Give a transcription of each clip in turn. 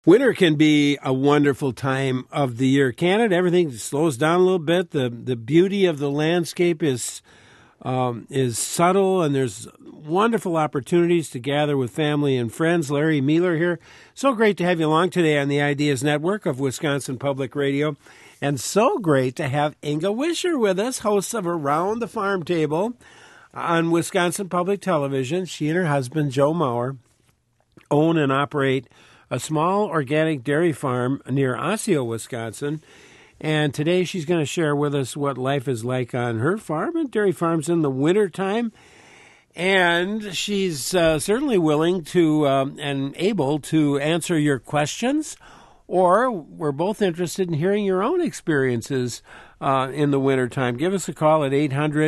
Winter can be a wonderful time of the year, can it? Everything slows down a little bit. The beauty of the landscape is subtle, and there's wonderful opportunities to gather with family and friends. Larry Mueller here. So great to have you along today on the Ideas Network of Wisconsin Public Radio. And so great to have Inga Wischer with us, host of Around the Farm Table on Wisconsin Public Television. She and her husband, Joe Maurer, own and operate a small organic dairy farm near Osseo, Wisconsin. And today she's going to share with us what life is like on her farm and dairy farms in the wintertime. And she's certainly willing to and able to answer your questions, or we're both interested in hearing your own experiences in the wintertime. Give us a call at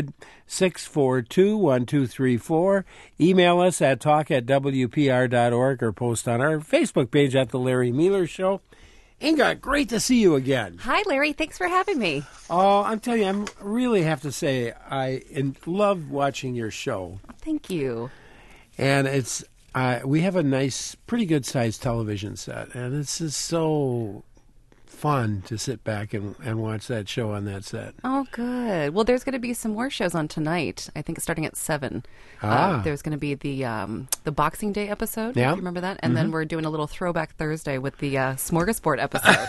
800-642-1234. Email us at talk@wpr.org or post on our Facebook page at The Larry Mueller Show. Inga, great to see you again. Hi, Larry. Thanks for having me. Oh, I'm telling you, I really have to say I love watching your show. Thank you. And it's we have a nice, pretty good-sized television set, and it's just so fun to sit back and watch that show on that set. Oh, good. Well, there's going to be some more shows on tonight. I think it's starting at 7. There's going to be the Boxing Day episode. Yeah. If you remember that? And then we're doing a little Throwback Thursday with the Smorgasbord episode.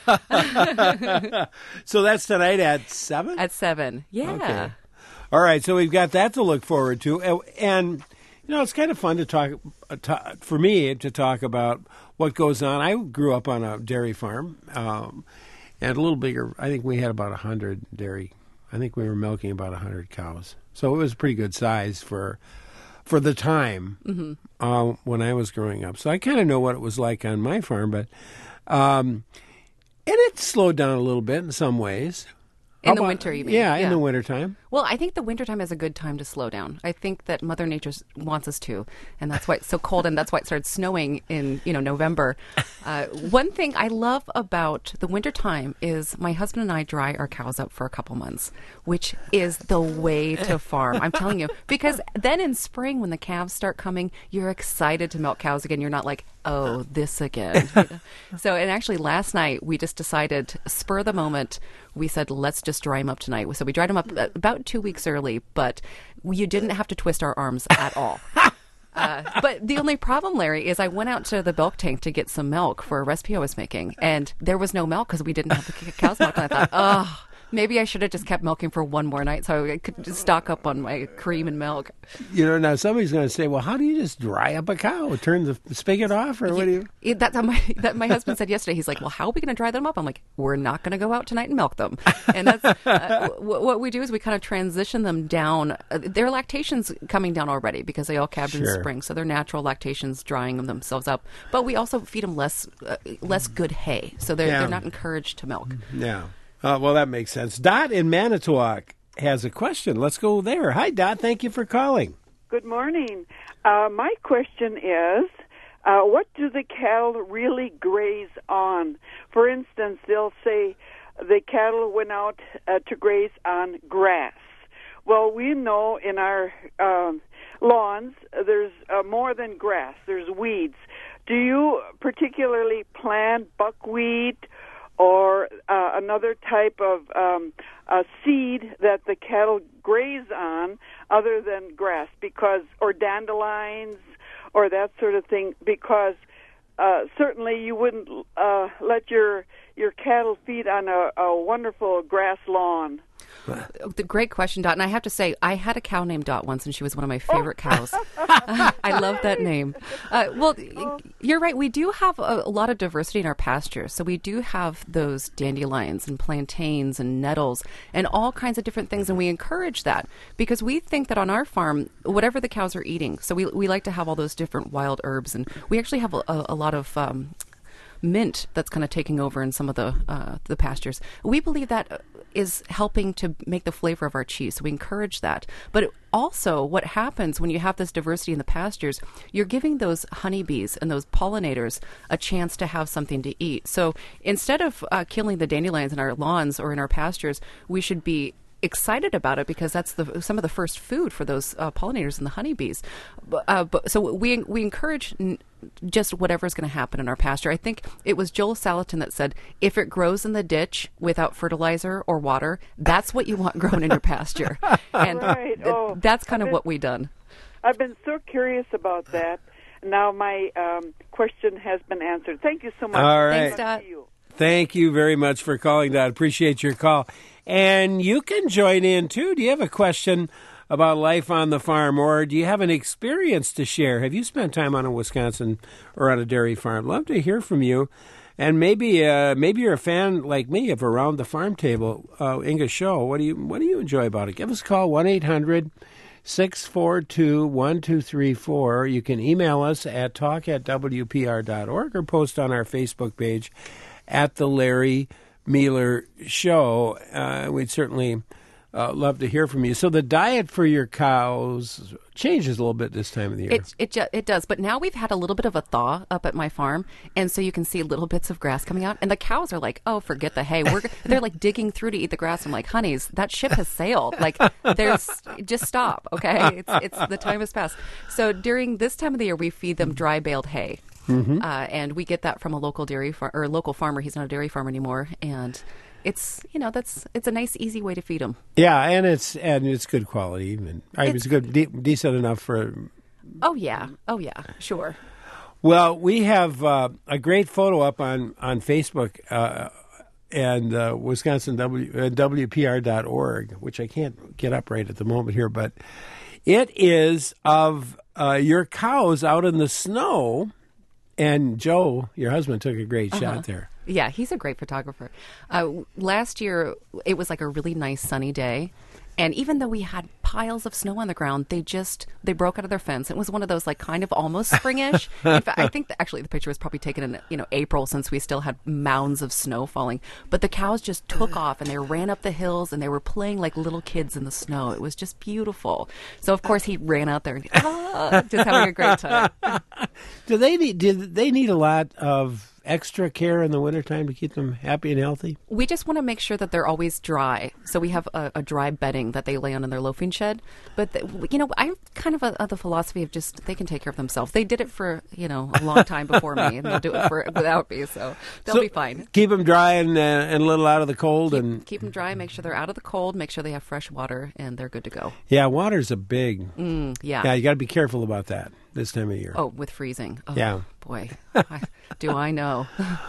So that's tonight at 7? At 7. Yeah. Okay. All right, so we've got that to look forward to. And, you know, it's kind of fun to talk, for me, to talk about what goes on. I grew up on a dairy farm, and a little bigger. I think we had about 100 dairy. I think we were milking about 100 cows. So it was a pretty good size for the time when I was growing up. So I kind of know what it was like on my farm, but and it slowed down a little bit in some ways. In the winter, you mean? Yeah, in the wintertime. Well, I think the wintertime is a good time to slow down. I think that Mother Nature wants us to, and that's why it's so cold, and that's why it started snowing in November. One thing I love about the wintertime is my husband and I dry our cows up for a couple months, which is the way to farm. I'm telling you, because then in spring when the calves start coming, you're excited to milk cows again. You're not like, oh, this again. So, and actually last night we just decided, spur of the moment, we said, let's just dry them up tonight. So we dried them up about 2 weeks early, but you didn't have to twist our arms at all. But the only problem, Larry, is I went out to the milk tank to get some milk for a recipe I was making, and there was no milk because we didn't have the cow's milk. And I thought, oh, maybe I should have just kept milking for one more night so I could just stock up on my cream and milk. You know, now somebody's going to say, well, how do you just dry up a cow? Turn the spigot off, or what do you? That's how my husband said yesterday. He's like, well, how are we going to dry them up? I'm like, we're not going to go out tonight and milk them. And that's what we do is we kind of transition them down. Their lactation's coming down already because they all calved in spring. So their natural lactation's drying themselves up. But we also feed them less good hay. So they're not encouraged to milk. Yeah. Well, that makes sense. Dot in Manitowoc has a question. Let's go there. Hi, Dot. Thank you for calling. Good morning. My question is, what do the cattle really graze on? For instance, they'll say the cattle went out to graze on grass. Well, we know in our lawns there's more than grass. There's weeds. Do you particularly plant buckwheat or another type of seed that the cattle graze on other than grass, or dandelions or that sort of thing, because certainly you wouldn't let your cattle feed on a wonderful grass lawn. The great question, Dot. And I have to say, I had a cow named Dot once, and she was one of my favorite cows. I love that name. You're right. We do have a lot of diversity in our pastures. So we do have those dandelions and plantains and nettles and all kinds of different things. And we encourage that because we think that on our farm, whatever the cows are eating, so we like to have all those different wild herbs. And we actually have a lot of mint that's kind of taking over in some of the pastures. We believe that is helping to make the flavor of our cheese, so we encourage that. But also, what happens when you have this diversity in the pastures, you're giving those honeybees and those pollinators a chance to have something to eat. So instead of killing the dandelions in our lawns or in our pastures, we should be excited about it because that's some of the first food for those pollinators and the honeybees. So we encourage just whatever's going to happen in our pasture. I think it was Joel Salatin that said, if it grows in the ditch without fertilizer or water, that's what you want growing in your pasture. And right. that's kind of what we've done. I've been so curious about that. Now my question has been answered. Thank you so much. All right. Thanks, Dot. Thank you very much for calling, Dot. Appreciate your call. And you can join in, too. Do you have a question about life on the farm, or do you have an experience to share? Have you spent time on a Wisconsin or on a dairy farm? Love to hear from you. And maybe you're a fan like me of Around the Farm Table, Inga Show. What do you enjoy about it? Give us a call, 1-800-642-1234. You can email us at talk@wpr.org or post on our Facebook page at The Larry Mealer Show. We'd certainly love to hear from you. So the diet for your cows changes a little bit this time of the year. It does, but now we've had a little bit of a thaw up at my farm, and so you can see little bits of grass coming out, and the cows are like, oh, forget the hay. They're like digging through to eat the grass. I'm like, honeys, that ship has sailed. Like, just stop, okay? It's the time has passed. So during this time of the year, we feed them dry baled hay. Mm-hmm. And we get that from a local local farmer. He's not a dairy farmer anymore, and it's a nice, easy way to feed them. Yeah, and it's good quality, and it's good, decent enough for. Oh yeah, sure. Well, we have a great photo up on Facebook and Wisconsin WPR.org, which I can't get up right at the moment here, but it is of your cows out in the snow. And Joe, your husband, took a great shot there. Yeah, he's a great photographer. Last year, it was like a really nice sunny day. And even though we had piles of snow on the ground, they broke out of their fence. It was one of those like kind of almost springish. In fact, I think actually the picture was probably taken in April, since we still had mounds of snow falling. But the cows just took off, and they ran up the hills, and they were playing like little kids in the snow. It was just beautiful. So of course he ran out there and just having a great time. Do they need a lot of extra care in the wintertime to keep them happy and healthy? We just want to make sure that they're always dry. So we have a dry bedding that they lay on in their loafing shed. But, I'm kind of the philosophy of just they can take care of themselves. They did it for, a long time before me, and they'll do it without me. So they'll be fine. Keep them dry and a little out of the cold. Keep them dry, make sure they're out of the cold, make sure they have fresh water, and they're good to go. Yeah, water's a big... Yeah, you got to be careful about that this time of year. Oh, with freezing. Oh, yeah. Boy, do I know.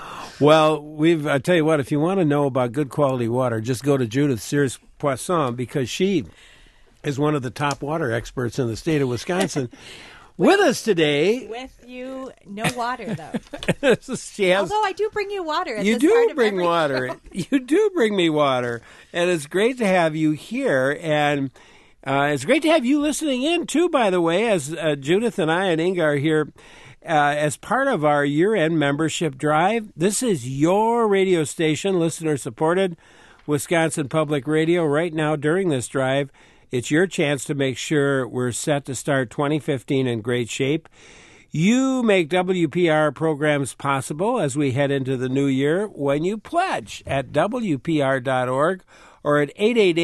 Well, I tell you what, if you want to know about good quality water, just go to Judith Sears Poisson, because she is one of the top water experts in the state of Wisconsin. With us today. With you, no water, though. Although I do bring you water. You do bring water. You do bring me water. And it's great to have you here. And it's great to have you listening in, too, by the way, as Judith and I and Inga are here as part of our year-end membership drive. This is your radio station, listener-supported, Wisconsin Public Radio. Right now, during this drive, it's your chance to make sure we're set to start 2015 in great shape. You make WPR programs possible as we head into the new year when you pledge at WPR.org or at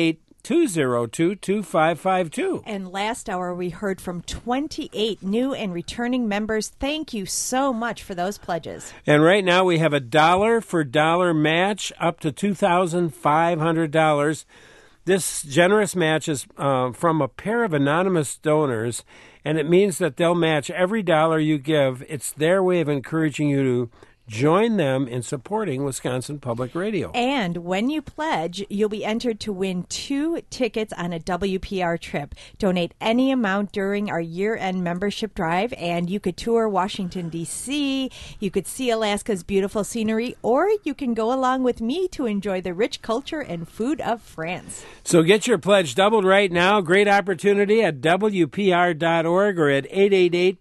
888-202-2552. And last hour, we heard from 28 new and returning members. Thank you so much for those pledges. And right now, we have a $1 for $1 match up to $2,500. This generous match is from a pair of anonymous donors, and it means that they'll match every dollar you give. It's their way of encouraging you to join them in supporting Wisconsin Public Radio. And when you pledge, you'll be entered to win 2 tickets on a WPR trip. Donate any amount during our year-end membership drive, and you could tour Washington, D.C., you could see Alaska's beautiful scenery, or you can go along with me to enjoy the rich culture and food of France. So get your pledge doubled right now. Great opportunity at WPR.org or at 888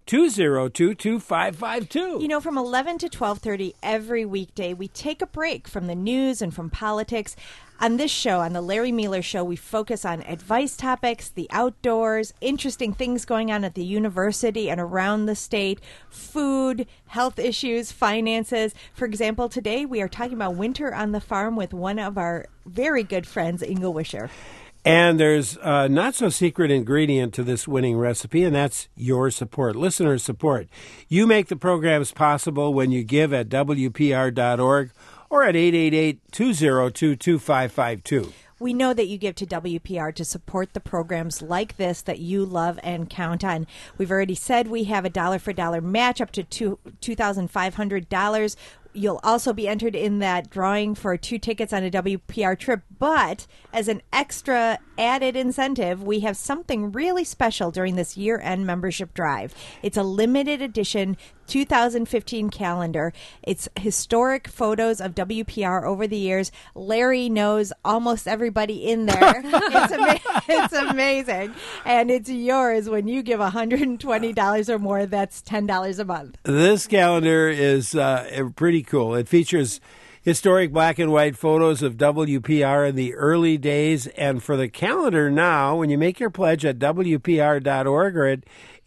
888-202-2552. You know, from 11 to 12:30 every weekday, we take a break from the news and from politics. On this show, on the Larry Miller Show, we focus on advice topics, the outdoors, interesting things going on at the university and around the state, food, health issues, finances. For example, today we are talking about winter on the farm with one of our very good friends, Inga Wischer. And there's a not-so-secret ingredient to this winning recipe, and that's your support, listener support. You make the programs possible when you give at WPR.org or at 888-202-2552. We know that you give to WPR to support the programs like this that you love and count on. We've already said we have a dollar-for-dollar match up to $2,500. You'll also be entered in that drawing for 2 tickets on a WPR trip. But as an extra added incentive, we have something really special during this year-end membership drive. It's a limited edition 2015 calendar. It's historic photos of WPR over the years. Larry knows almost everybody in there. It's amazing. And it's yours when you give $120 or more. That's $10 a month. This calendar is pretty cool. It features historic black and white photos of WPR in the early days. And for the calendar now, when you make your pledge at WPR.org or at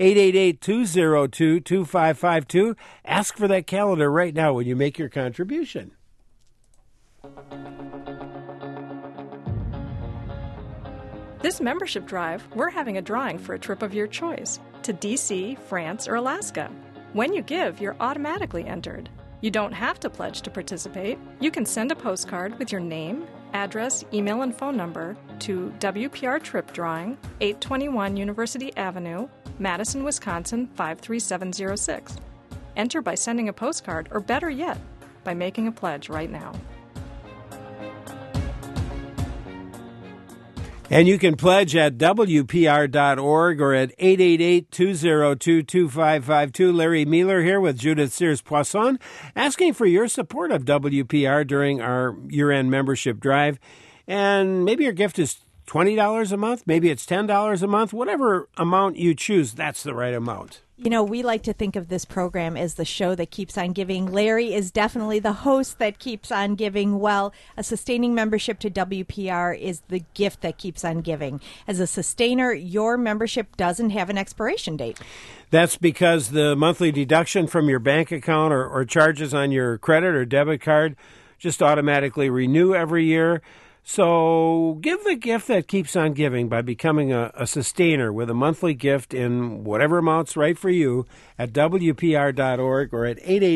888-202-2552, ask for that calendar right now when you make your contribution. This membership drive, we're having a drawing for a trip of your choice to DC, France, or Alaska. When you give, you're automatically entered. You don't have to pledge to participate. You can send a postcard with your name, address, email, and phone number to WPR Trip Drawing, 821 University Avenue, Madison, Wisconsin, 53706. Enter by sending a postcard, or better yet, by making a pledge right now. And you can pledge at WPR.org or at 888-202-2552. Larry Miller here with Judith Sears-Poisson, asking for your support of WPR during our year-end membership drive. And maybe your gift is $20 a month, maybe it's $10 a month, whatever amount you choose, that's the right amount. You know, we like to think of this program as the show that keeps on giving. Larry is definitely the host that keeps on giving. Well, a sustaining membership to WPR is the gift that keeps on giving. As a sustainer, your membership doesn't have an expiration date. That's because the monthly deduction from your bank account or charges on your credit or debit card just automatically renew every year. So give the gift that keeps on giving by becoming a sustainer with a monthly gift in whatever amount's right for you at WPR.org or at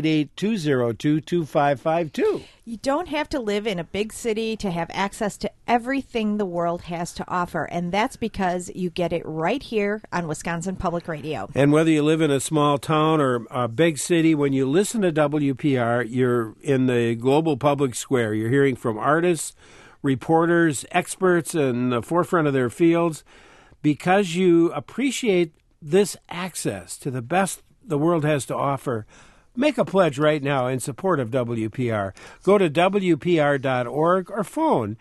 888-202-2552. You don't have to live in a big city to have access to everything the world has to offer, and that's because you get it right here on Wisconsin Public Radio. And whether you live in a small town or a big city, when you listen to WPR, you're in the global public square. You're hearing from artists, reporters, experts in the forefront of their fields. Because you appreciate this access to the best the world has to offer, make a pledge right now in support of WPR. Go to WPR.org or phone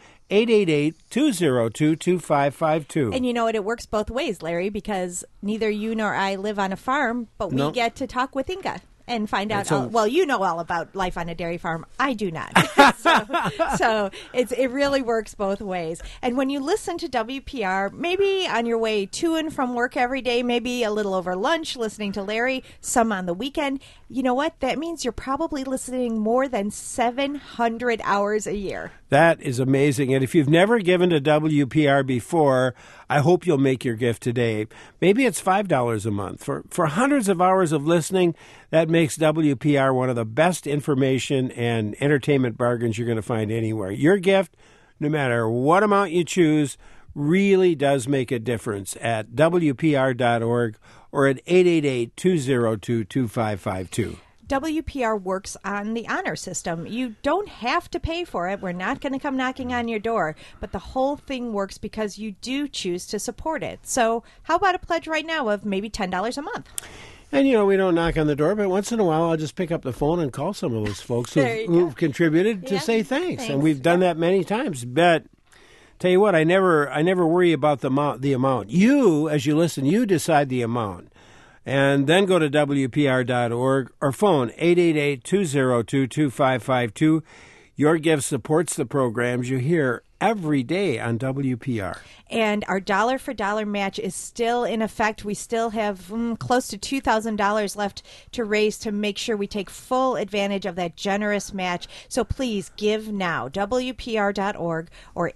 888-202-2552. And you know what? It works both ways, Larry, because neither you nor I live on a farm, but we get to talk with Inga and find out. Well, you know all about life on a dairy farm. I do not. so it really works both ways. And when you listen to WPR, maybe on your way to and from work every day, maybe a little over lunch, listening to Larry, some on the weekend, you know what? That means you're probably listening more than 700 hours a year. That is amazing. And if you've never given to WPR before, I hope you'll make your gift today. Maybe it's $5 a month. For hundreds of hours of listening, that makes WPR one of the best information and entertainment bargains you're going to find anywhere. Your gift, no matter what amount you choose, really does make a difference at WPR.org or at 888-202-2552. WPR works on the honor system. You don't have to pay for it. We're not going to come knocking on your door, but the whole thing works because you do choose to support it. So how about a pledge right now of maybe $10 a month? And, you know, we don't knock on the door, but once in a while I'll just pick up the phone and call some of those folks who've contributed to say thanks. And we've done that many times. But tell you what, I never worry about the amount. You, as you listen, you decide the amount. And then go to WPR.org or phone 888-202-2552. Your gift supports the programs you hear every day on WPR. And our dollar for dollar match is still in effect. We still have close to $2,000 left to raise to make sure we take full advantage of that generous match. So please give now. WPR.org or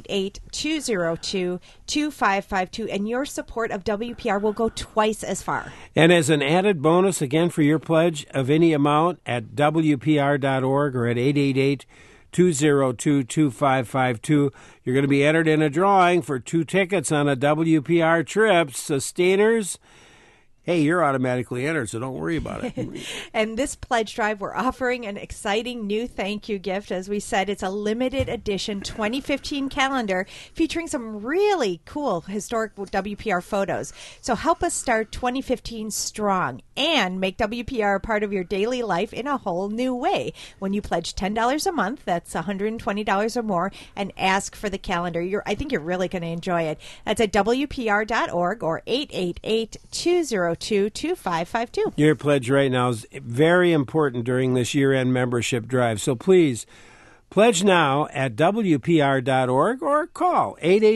888-202-2552. And your support of WPR will go twice as far. And as an added bonus, again, for your pledge of any amount at WPR.org or at 888-202-2552. You're going to be entered in a drawing for 2 tickets on a WPR trip. Sustainers, hey, you're automatically entered, so don't worry about it. And this pledge drive, we're offering an exciting new thank you gift. As we said, it's a limited edition 2015 calendar featuring some really cool historic WPR photos. So help us start 2015 strong and make WPR a part of your daily life in a whole new way. When you pledge $10 a month, that's $120 or more, and ask for the calendar. I think you're really going to enjoy it. That's at WPR.org or 888-202-2552. Your pledge right now is very important during this year-end membership drive. So please pledge now at WPR.org or call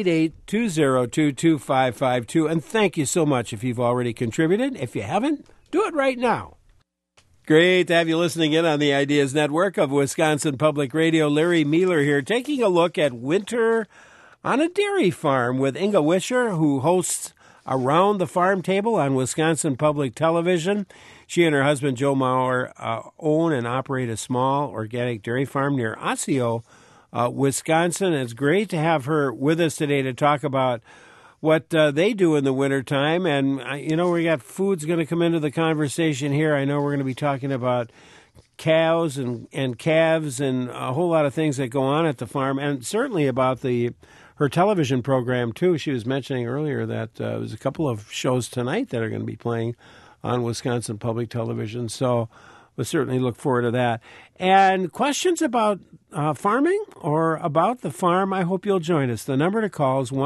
888-202-2552. And thank you so much if you've already contributed. If you haven't, do it right now. Great to have you listening in on the Ideas Network of Wisconsin Public Radio. Larry Mueller here, taking a look at winter on a dairy farm with Inga Wischer, who hosts Around the Farm Table on Wisconsin Public Television. She and her husband, Joe Maurer, own and operate a small organic dairy farm near Osseo, Wisconsin. It's great to have her with us today to talk about what they do in the wintertime. And, we got food's going to come into the conversation here. I know we're going to be talking about cows and calves and a whole lot of things that go on at the farm, and certainly about her television program, too. She was mentioning earlier that there's a couple of shows tonight that are going to be playing on Wisconsin Public Television. So we'll certainly look forward to that. And questions about farming or about the farm, I hope you'll join us. The number to call is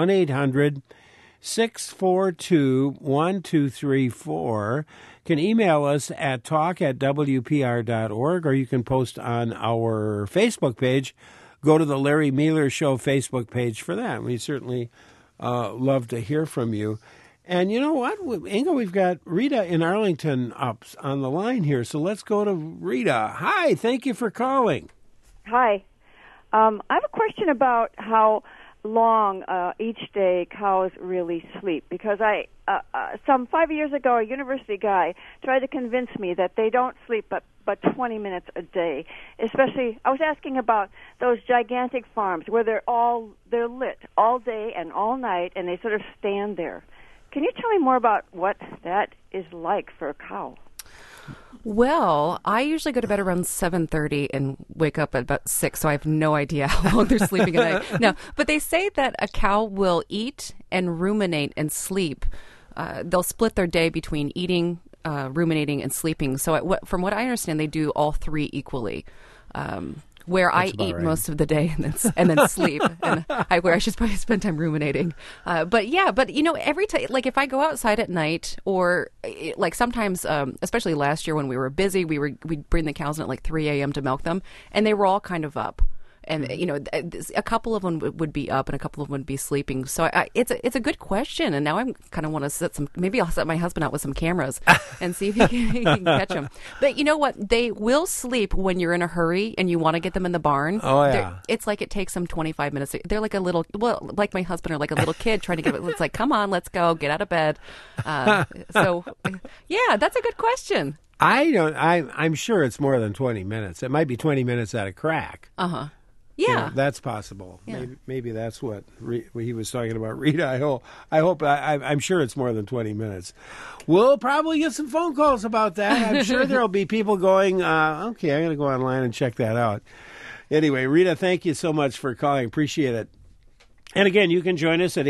1-800-642-1234. Can email us at talk@wpr.org, or you can post on our Facebook page. Go to the Larry Mueller Show Facebook page for that. We certainly love to hear from you. And you know what, Inga, we've got Rita in Arlington up on the line here. So let's go to Rita. Hi, thank you for calling. Hi. I have a question about how long each day cows really sleep, because some 5 years ago, a university guy tried to convince me that they don't sleep but 20 minutes a day. Especially, I was asking about those gigantic farms where they're lit all day and all night, and they sort of stand there. Can you tell me more about what that is like for a cow? Well, I usually go to bed around 7:30 and wake up at about 6, so I have no idea how long they're sleeping at night. No, but they say that a cow will eat and ruminate and sleep. They'll split their day between eating, ruminating, and sleeping. So from what I understand, they do all three equally. Where I eat most of the day and then sleep, and where I should probably spend time ruminating. But every time, like if I go outside at night, or like sometimes, especially last year when we were busy, we'd bring the cows in at like 3 a.m. to milk them, and they were all kind of up. And, a couple of them would be up and a couple of them would be sleeping. So it's a good question. And now I kind of want to maybe I'll set my husband out with some cameras and see if he can catch them. But you know what? They will sleep when you're in a hurry and you want to get them in the barn. Oh, yeah. It's like it takes them 25 minutes. They're like like my husband or like a little kid trying to get it. It's like, come on, let's go, get out of bed. So, yeah, that's a good question. I'm sure it's more than 20 minutes. It might be 20 minutes at a crack. Uh-huh. Yeah, that's possible. Yeah. Maybe that's what he was talking about. Rita, I'm sure it's more than 20 minutes. We'll probably get some phone calls about that. I'm sure there'll be people going, okay, I'm going to go online and check that out. Anyway, Rita, thank you so much for calling. Appreciate it. And again, you can join us at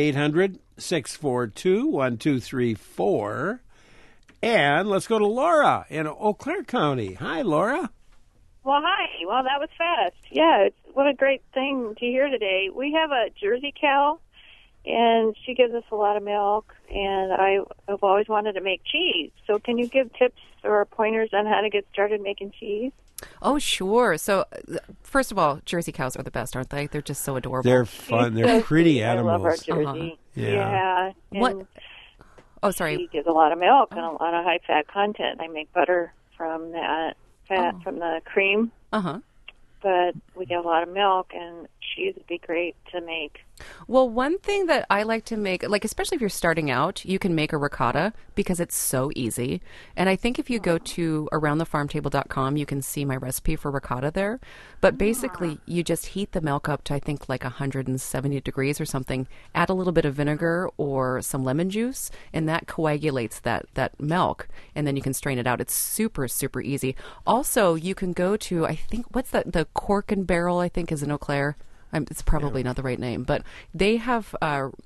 800-642-1234. And let's go to Laura in Eau Claire County. Hi, Laura. Well, hi. Well, that was fast. Yeah, what a great thing to hear today. We have a Jersey cow, and she gives us a lot of milk, and I've always wanted to make cheese. So can you give tips or pointers on how to get started making cheese? Oh, sure. So, first of all, Jersey cows are the best, aren't they? They're just so adorable. They're fun. They're pretty animals. I love our Jersey. Yeah. And What? Oh, sorry. she gives a lot of milk and a lot of high-fat content. I make butter from that fat from the cream. Uh-huh. But we get a lot of milk, and cheese would be great to make. Well, one thing that I like to make, like especially if you're starting out, you can make a ricotta because it's so easy. And I think if you go to aroundthefarmtable.com, you can see my recipe for ricotta there. But basically, you just heat the milk up to, I think, like 170 degrees or something. Add a little bit of vinegar or some lemon juice, and that coagulates that milk. And then you can strain it out. It's super, super easy. Also, you can go to, I think, what's that? The Cork and Barrel, I think, is in Eau Claire. It's probably not the right name, but they have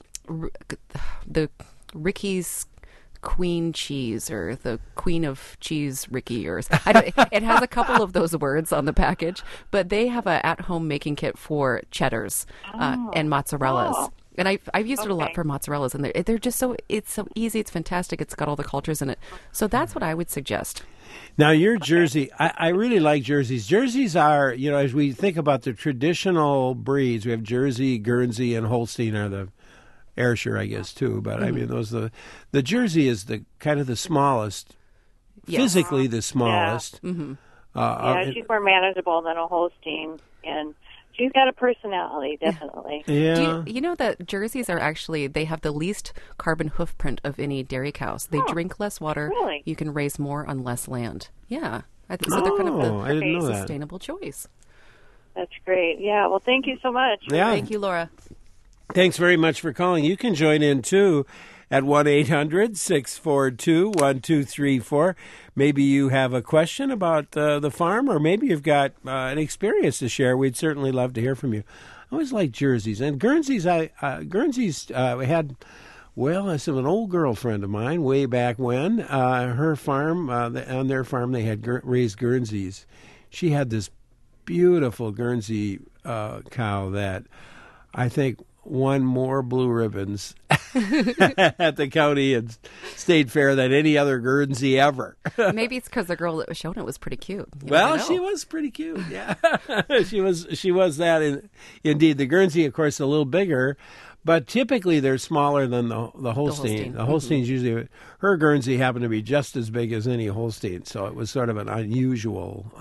the Ricky's Queen Cheese, or the Queen of Cheese Ricky, or it has a couple of those words on the package. But they have a at-home making kit for cheddars and mozzarellas. Oh. And I've used it a lot for mozzarellas, and they're just it's so easy. It's fantastic. It's got all the cultures in it. So that's what I would suggest. Now, your Jersey, I really like Jerseys. Jerseys are, as we think about the traditional breeds, we have Jersey, Guernsey, and Holstein are the Ayrshire, I guess, too. But I mean, the Jersey is the kind of the smallest, physically the smallest. Yeah. Mm-hmm. She's more manageable than a Holstein, and she's got a personality, definitely. Yeah. Do you know that Jerseys are actually, they have the least carbon hoof print of any dairy cows. They drink less water. Really? You can raise more on less land. Yeah. So they're kind of I didn't know the that. sustainable choice. That's great. Yeah, well, thank you so much. Yeah. Thank you, Laura. Thanks very much for calling. You can join in, too, at 1-800-642-1234. Maybe you have a question about the farm, or maybe you've got an experience to share. We'd certainly love to hear from you. I always like Jerseys. And Guernseys, Guernseys had, well, I said an old girlfriend of mine way back when. Her farm, on their farm, they had raised Guernseys. She had this beautiful Guernsey cow that I think won more blue ribbons at the county and state fair than any other Guernsey ever. Maybe it's because the girl that was showing it was pretty cute. Well, she was pretty cute. Yeah, she was that. Indeed, the Guernsey, of course, a little bigger, but typically they're smaller than the Holstein. The Holstein's usually, her Guernsey happened to be just as big as any Holstein, so it was sort of an unusual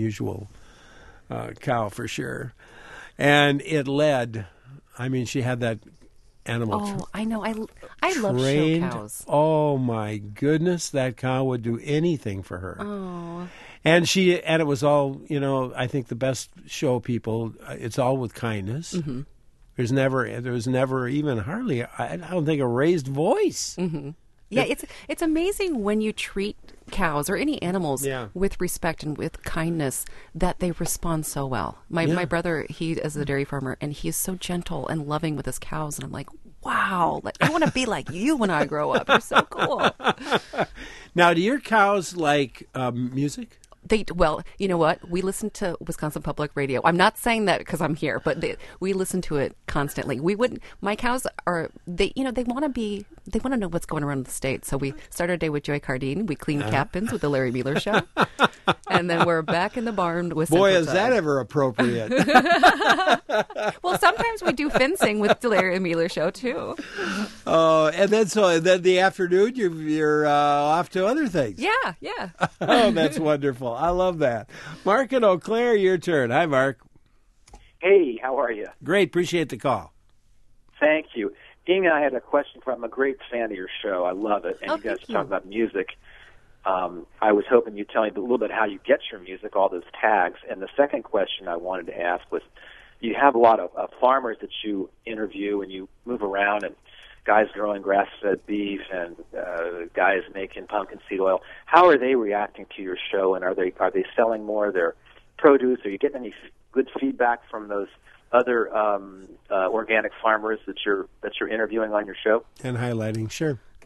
cow for sure, and it led. I mean, she had that animal. Oh, I know. I love trained. show cows. Oh my goodness, that cow would do anything for her. Oh. And it was all, I think the best show people. It's all with kindness. Mm-hmm. There was never even hardly. I don't think a raised voice. Mm-hmm. Yeah, it's amazing when you treat cows or any animals with respect and with kindness that they respond so well. My brother, he is a dairy farmer, and he's so gentle and loving with his cows, and I'm like, wow, I want to be like you when I grow up. You're so cool. Now, do your cows like music? Well, you know what? We listen to Wisconsin Public Radio. I'm not saying that because I'm here, but we listen to it constantly. My cows are, they want to know what's going around in the state. So we start our day with Joy Cardine. We clean cat pins with the Larry Mueller Show. And then we're back in the barn with Boy, Central is Time. that ever appropriate. Well, sometimes we do fencing with the Larry Mueller Show, too. Oh, and then the afternoon, you're off to other things. Yeah. Oh, that's wonderful. I love that. Mark in Eau Claire, your turn. Hi, Mark. Hey, how are you? Great. Appreciate the call. Thank you. Amy, I had a question I'm a great fan of your show. I love it. And you guys talk about music. I was hoping you'd tell me a little bit how you get your music, all those tags. And the second question I wanted to ask was, you have a lot of farmers that you interview, and you move around, and guys growing grass-fed beef and guys making pumpkin seed oil. How are they reacting to your show, and are they selling more of their produce? Are you getting any good feedback from those other organic farmers that you're interviewing on your show? And highlighting, sure.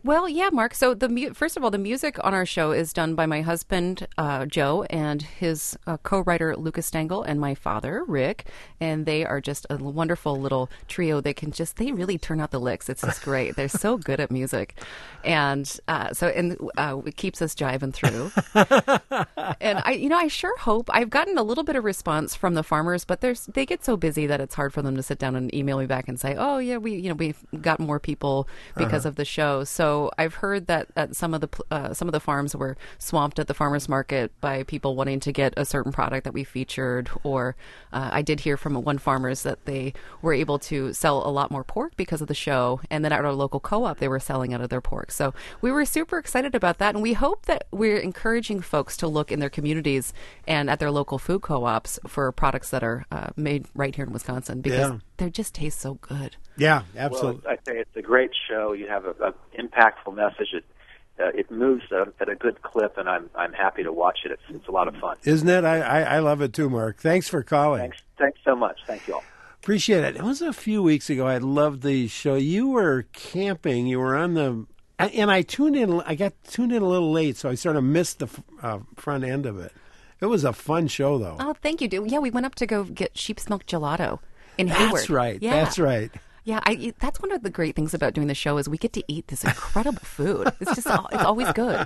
Well, yeah, Mark. So first of all, the music on our show is done by my husband, Joe, and his co-writer, Lucas Stengel, and my father, Rick. And they are just a wonderful little trio. They really turn out the licks. It's just great. They're so good at music. And it keeps us jiving through. And I sure hope, I've gotten a little bit of response from the farmers, but they get so busy that it's hard for them to sit down and email me back and say, oh yeah, we've got more people because of the show. So I've heard that some of the farms were swamped at the farmers market by people wanting to get a certain product that we featured, or I did hear from one farmers that they were able to sell a lot more pork because of the show, and then at our local co-op they were selling out of their pork. So we were super excited about that, and we hope that we're encouraging folks to look in their communities and at their local food co-ops for products that are made right here in Wisconsin, because they just taste so good. Yeah, absolutely. Well, I say it's a great show. You have an impactful message. It moves at a good clip, and I'm happy to watch it. It's a lot of fun. Isn't it? I love it too, Mark. Thanks for calling. Thanks so much. Thank you all. Appreciate it. It was a few weeks ago. I loved the show. You were camping. You were on the... And I tuned in. I got tuned in a little late, so I sort of missed the front end of it. It was a fun show, though. Oh, thank you. Yeah, we went up to go get sheep's milk gelato in Hayward. That's right. Yeah. That's right. Yeah, that's one of the great things about doing the show is we get to eat this incredible food. It's always good.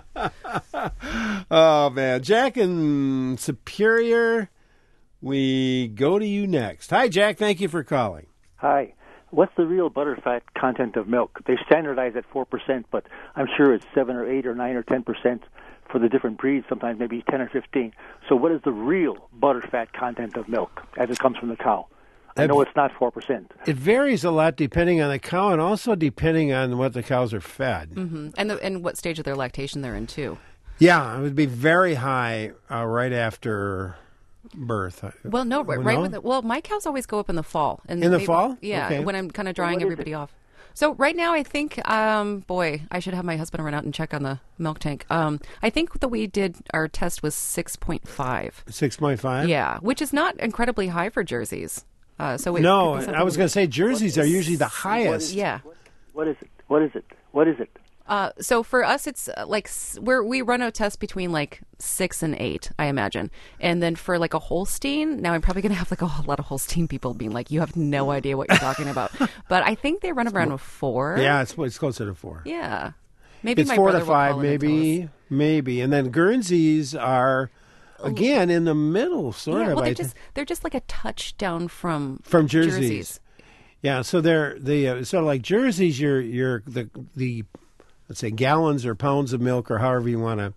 Oh, man. Jack in Superior, we go to you next. Hi, Jack. Thank you for calling. Hi. What's the real butterfat content of milk? They standardize at 4%, but I'm sure it's 7 or 8 or 9 or 10% for the different breeds, sometimes maybe 10 or 15. So what is the real butterfat content of milk as it comes from the cow? I know it's not 4%. It varies a lot depending on the cow and also depending on what the cows are fed. Mm-hmm. And what stage of their lactation they're in, too. Yeah, it would be very high right after birth. Well, no, right with it. Well, my cows always go up in the fall. In the fall? Yeah, okay. When I'm kind of drying everybody off. So right now, I think, I should have my husband run out and check on the milk tank. I think that we did, our test was 6.5. 6.5? Yeah, which is not incredibly high for jerseys. I was going to say jerseys are usually the highest. Yeah. What is it? So for us, it's we run a test between 6 and 8, I imagine. And then for a Holstein, now I'm probably going to have a whole lot of Holstein people being like, you have no idea what you're talking about. But I think they run around a 4. Yeah, it's closer to 4. Yeah. Maybe it's my 4 brother to 5, will call in maybe. And then Guernseys are... Again, in the middle, sort of. Well, they're just like a touchdown from jerseys. Yeah, so they're sort of like jerseys. You're the let's say gallons or pounds of milk or however you want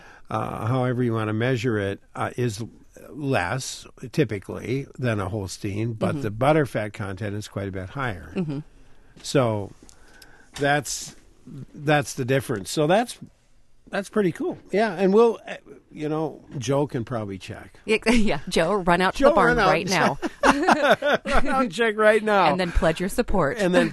to measure it is less typically than a Holstein, but the butterfat content is quite a bit higher. Mm-hmm. So that's the difference. So that's pretty cool. Yeah, and we'll, Joe can probably check. Yeah, Joe, run out to the barn right now. Run out and check right now. And then pledge your support.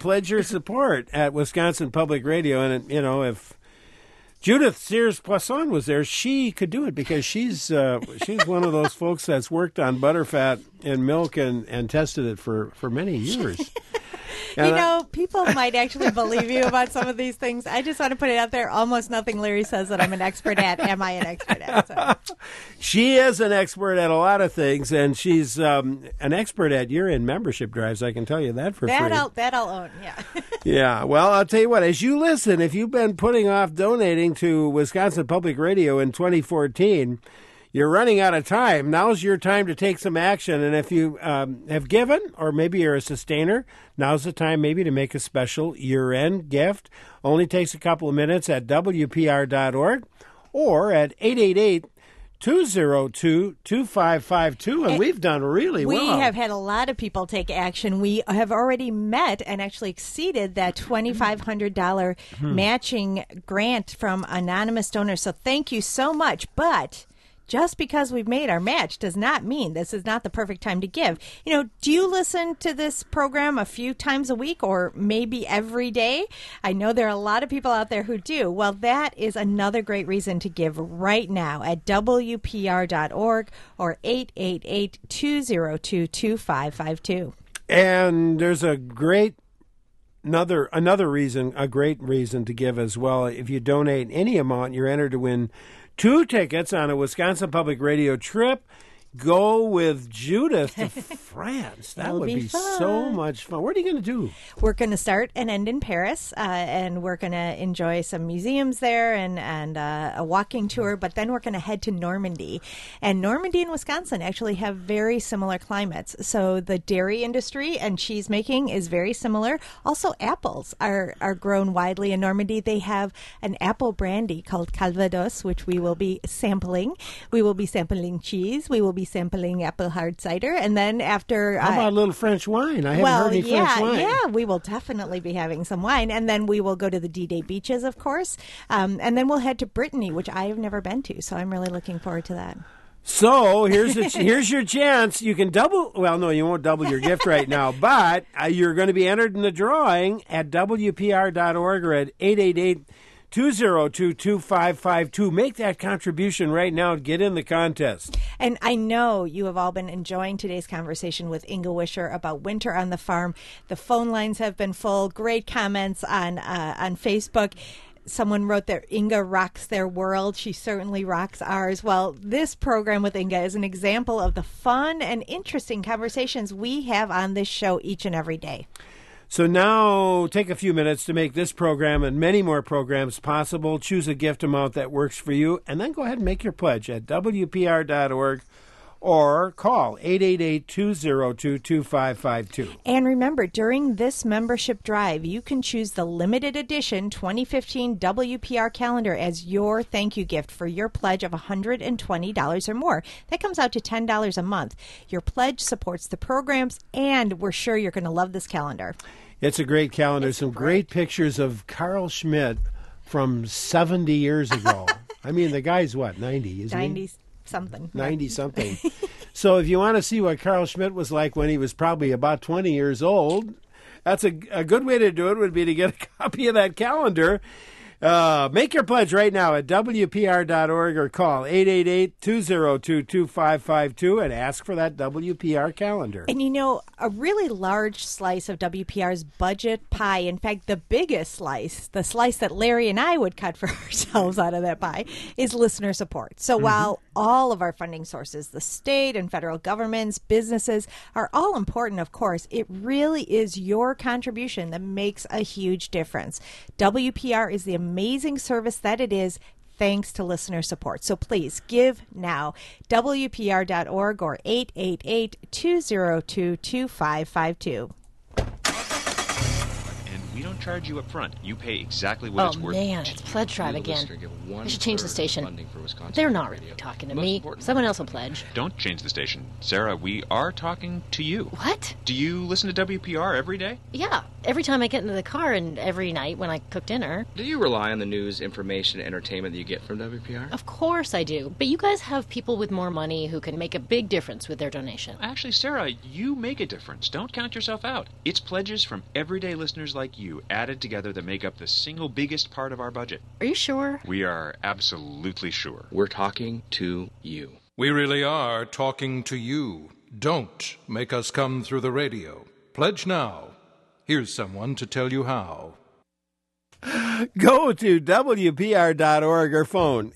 At Wisconsin Public Radio. And, if Judith Sears-Poisson was there, she could do it because she's one of those folks that's worked on butterfat and milk and tested it for many years. People might actually believe you about some of these things. I just want to put it out there. Almost nothing Larry says that I'm an expert at, am I an expert at? So. She is an expert at a lot of things, and she's an expert at year-end membership drives. I can tell you that for free. That I'll own, yeah. Yeah, well, I'll tell you what. As you listen, if you've been putting off donating to Wisconsin Public Radio in 2014, you're running out of time. Now's your time to take some action. And if you have given, or maybe you're a sustainer, now's the time maybe to make a special year-end gift. Only takes a couple of minutes at WPR.org or at 888-202-2552. And we've done really well. We have had a lot of people take action. We have already met and actually exceeded that $2,500 matching grant from anonymous donors. So thank you so much. But... just because we've made our match does not mean this is not the perfect time to give. Do you listen to this program a few times a week or maybe every day? I know there are a lot of people out there who do. Well, that is another great reason to give right now at WPR.org or 888-202-2552. And there's a great another reason, a great reason to give as well. If you donate any amount, you're entered to win 2 tickets on a Wisconsin Public Radio trip. Go with Judith to France. That would be so much fun. What are you going to do? We're going to start and end in Paris, and we're going to enjoy some museums there and a walking tour, but then we're going to head to Normandy. And Normandy and Wisconsin actually have very similar climates. So the dairy industry and cheese making is very similar. Also, apples are grown widely in Normandy. They have an apple brandy called Calvados, which we will be sampling. We will be sampling cheese. We will be sampling apple hard cider, and then after how about a little French wine? I haven't heard any French wine. Yeah, we will definitely be having some wine, and then we will go to the D-Day beaches, of course, and then we'll head to Brittany, which I have never been to, so I'm really looking forward to that. So here's your chance. You can double. Well, no, you won't double your gift right now, but you're going to be entered in the drawing at WPR.org or at 888-202-2552. Make that contribution right now and get in the contest. And I know you have all been enjoying today's conversation with Inga Wischer about winter on the farm. The phone lines have been full. Great comments on Facebook. Someone wrote that Inga rocks their world. She certainly rocks ours. Well, this program with Inga is an example of the fun and interesting conversations we have on this show each and every day. So now take a few minutes to make this program and many more programs possible. Choose a gift amount that works for you, and then go ahead and make your pledge at WPR.org or call 888-202-2552. And remember, during this membership drive, you can choose the limited edition 2015 WPR calendar as your thank you gift for your pledge of $120 or more. That comes out to $10 a month. Your pledge supports the programs, and we're sure you're going to love this calendar. It's a great calendar. Some great pictures of Carl Schmidt from 70 years ago. I mean, the guy's what, 90, isn't 90 he? something. 90-something. So if you want to see what Carl Schmidt was like when he was probably about 20 years old, that's a good way to do it would be to get a copy of that calendar. Make your pledge right now at WPR.org or call 888-202-2552 and ask for that WPR calendar. And you know, a really large slice of WPR's budget pie, in fact, the biggest slice, the slice that Larry and I would cut for ourselves out of that pie, is listener support. So while all of our funding sources, the state and federal governments, businesses, are all important, of course, it really is your contribution that makes a huge difference. WPR is the amazing service that it is, thanks to listener support. So please give now. WPR.org or 888-202-2552. We don't charge you up front. You pay exactly what it's worth. Oh, man, it's Pledge Drive again. I should change the station. They're not really talking to me. Someone else will pledge. Don't change the station. Sarah, we are talking to you. What? Do you listen to WPR every day? Yeah, every time I get into the car and every night when I cook dinner. Do you rely on the news, information, and entertainment that you get from WPR? Of course I do. But you guys have people with more money who can make a big difference with their donation. Actually, Sarah, you make a difference. Don't count yourself out. It's pledges from everyday listeners like you added together that make up the single biggest part of our budget. Are you sure? We are absolutely sure. We're talking to you. We really are talking to you. Don't make us come through the radio. Pledge now. Here's someone to tell you how. Go to WPR.org or phone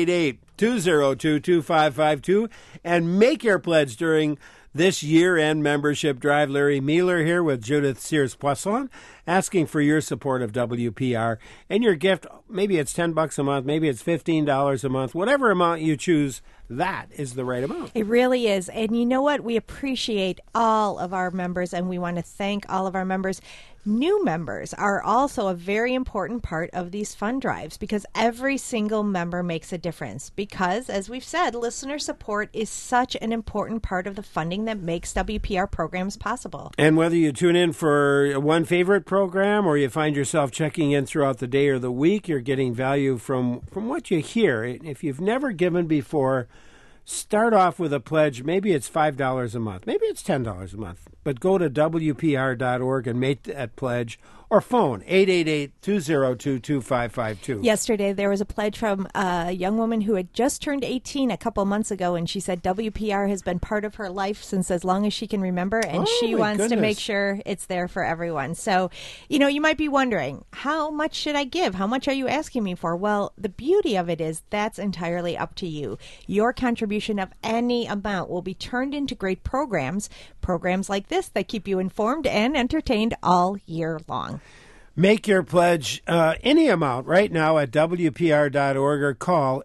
888-202-2552 and make your pledge during this year-end membership drive. Larry Mueller here with Judith Sears-Poisson asking for your support of WPR. And your gift, maybe it's $10 a month, maybe it's $15 a month, whatever amount you choose, that is the right amount. It really is. And you know what? We appreciate all of our members, and we want to thank all of our members. New members are also a very important part of these fund drives because every single member makes a difference. Because, as we've said, listener support is such an important part of the funding that makes WPR programs possible. And whether you tune in for one favorite program or you find yourself checking in throughout the day or the week, you're getting value from what you hear. If you've never given before, start off with a pledge. Maybe it's $5 a month. Maybe it's $10 a month. But go to WPR.org and make that pledge. or phone 888-202-2552. Yesterday, there was a pledge from a young woman who had just turned 18 a couple months ago, and she said WPR has been part of her life since as long as she can remember, and she wants to make sure it's there for everyone. So, you might be wondering, how much should I give? How much are you asking me for? Well, the beauty of it is that's entirely up to you. Your contribution of any amount will be turned into great programs like this that keep you informed and entertained all year long. Make your pledge any amount right now at WPR.org or call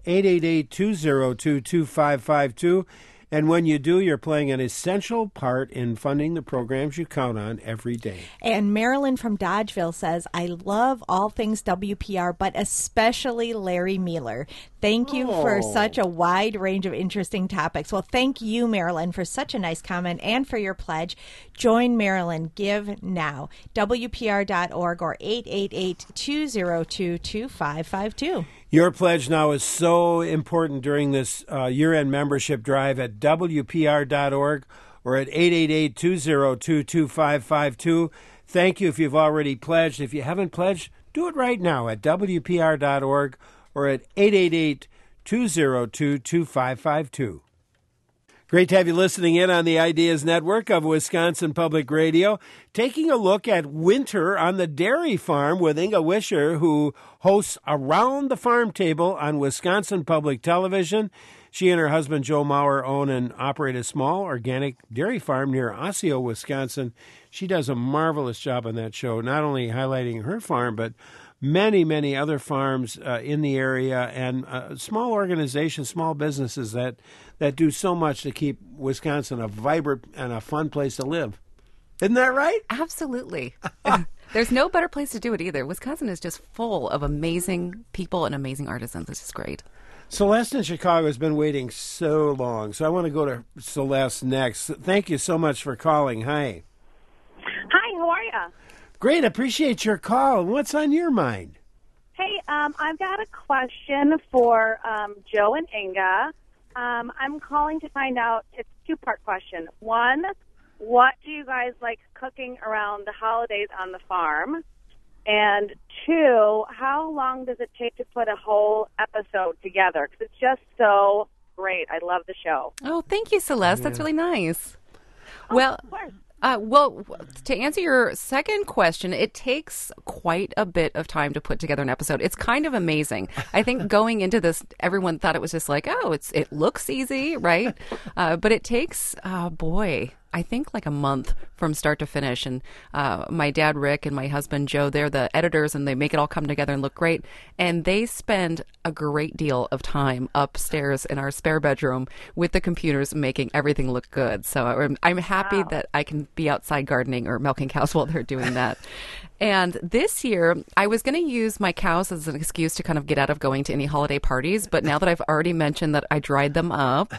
888-202-2552. And when you do, you're playing an essential part in funding the programs you count on every day. And Marilyn from Dodgeville says, I love all things WPR, but especially Larry Mueller. Thank you for such a wide range of interesting topics. Well, thank you, Marilyn, for such a nice comment and for your pledge. Join Marilyn. Give now. WPR.org or 888-202-2552. Your pledge now is so important during this year-end membership drive at WPR.org or at 888-202-2552. Thank you if you've already pledged. If you haven't pledged, do it right now at WPR.org or at 888-202-2552. Great to have you listening in on the Ideas Network of Wisconsin Public Radio. Taking a look at winter on the dairy farm with Inga Wischer, who hosts Around the Farm Table on Wisconsin Public Television. She and her husband, Joe Maurer, own and operate a small organic dairy farm near Osseo, Wisconsin. She does a marvelous job on that show, not only highlighting her farm, but many, many other farms in the area and small organizations, small businesses that do so much to keep Wisconsin a vibrant and a fun place to live. Isn't that right? Absolutely. There's no better place to do it either. Wisconsin is just full of amazing people and amazing artisans. It's just great. Celeste in Chicago has been waiting so long, so I want to go to Celeste next. Thank you so much for calling. Hi. Hi, how are you? Great. Appreciate your call. What's on your mind? Hey, I've got a question for Joe and Inga. I'm calling to find out, it's a two-part question. One, what do you guys like cooking around the holidays on the farm? And two, how long does it take to put a whole episode together? Because it's just so great. I love the show. Oh, thank you, Celeste. Yeah. That's really nice. Oh, well, of course. Well, to answer your second question, it takes quite a bit of time to put together an episode. It's kind of amazing. I think going into this, everyone thought it was just like, it looks easy, right? But it takes, I think like a month from start to finish. And my dad, Rick, and my husband, Joe, they're the editors, and they make it all come together and look great. And they spend a great deal of time upstairs in our spare bedroom with the computers making everything look good. So I'm happy that I can be outside gardening or milking cows while they're doing that. And this year, I was going to use my cows as an excuse to kind of get out of going to any holiday parties. But now that I've already mentioned that I dried them up,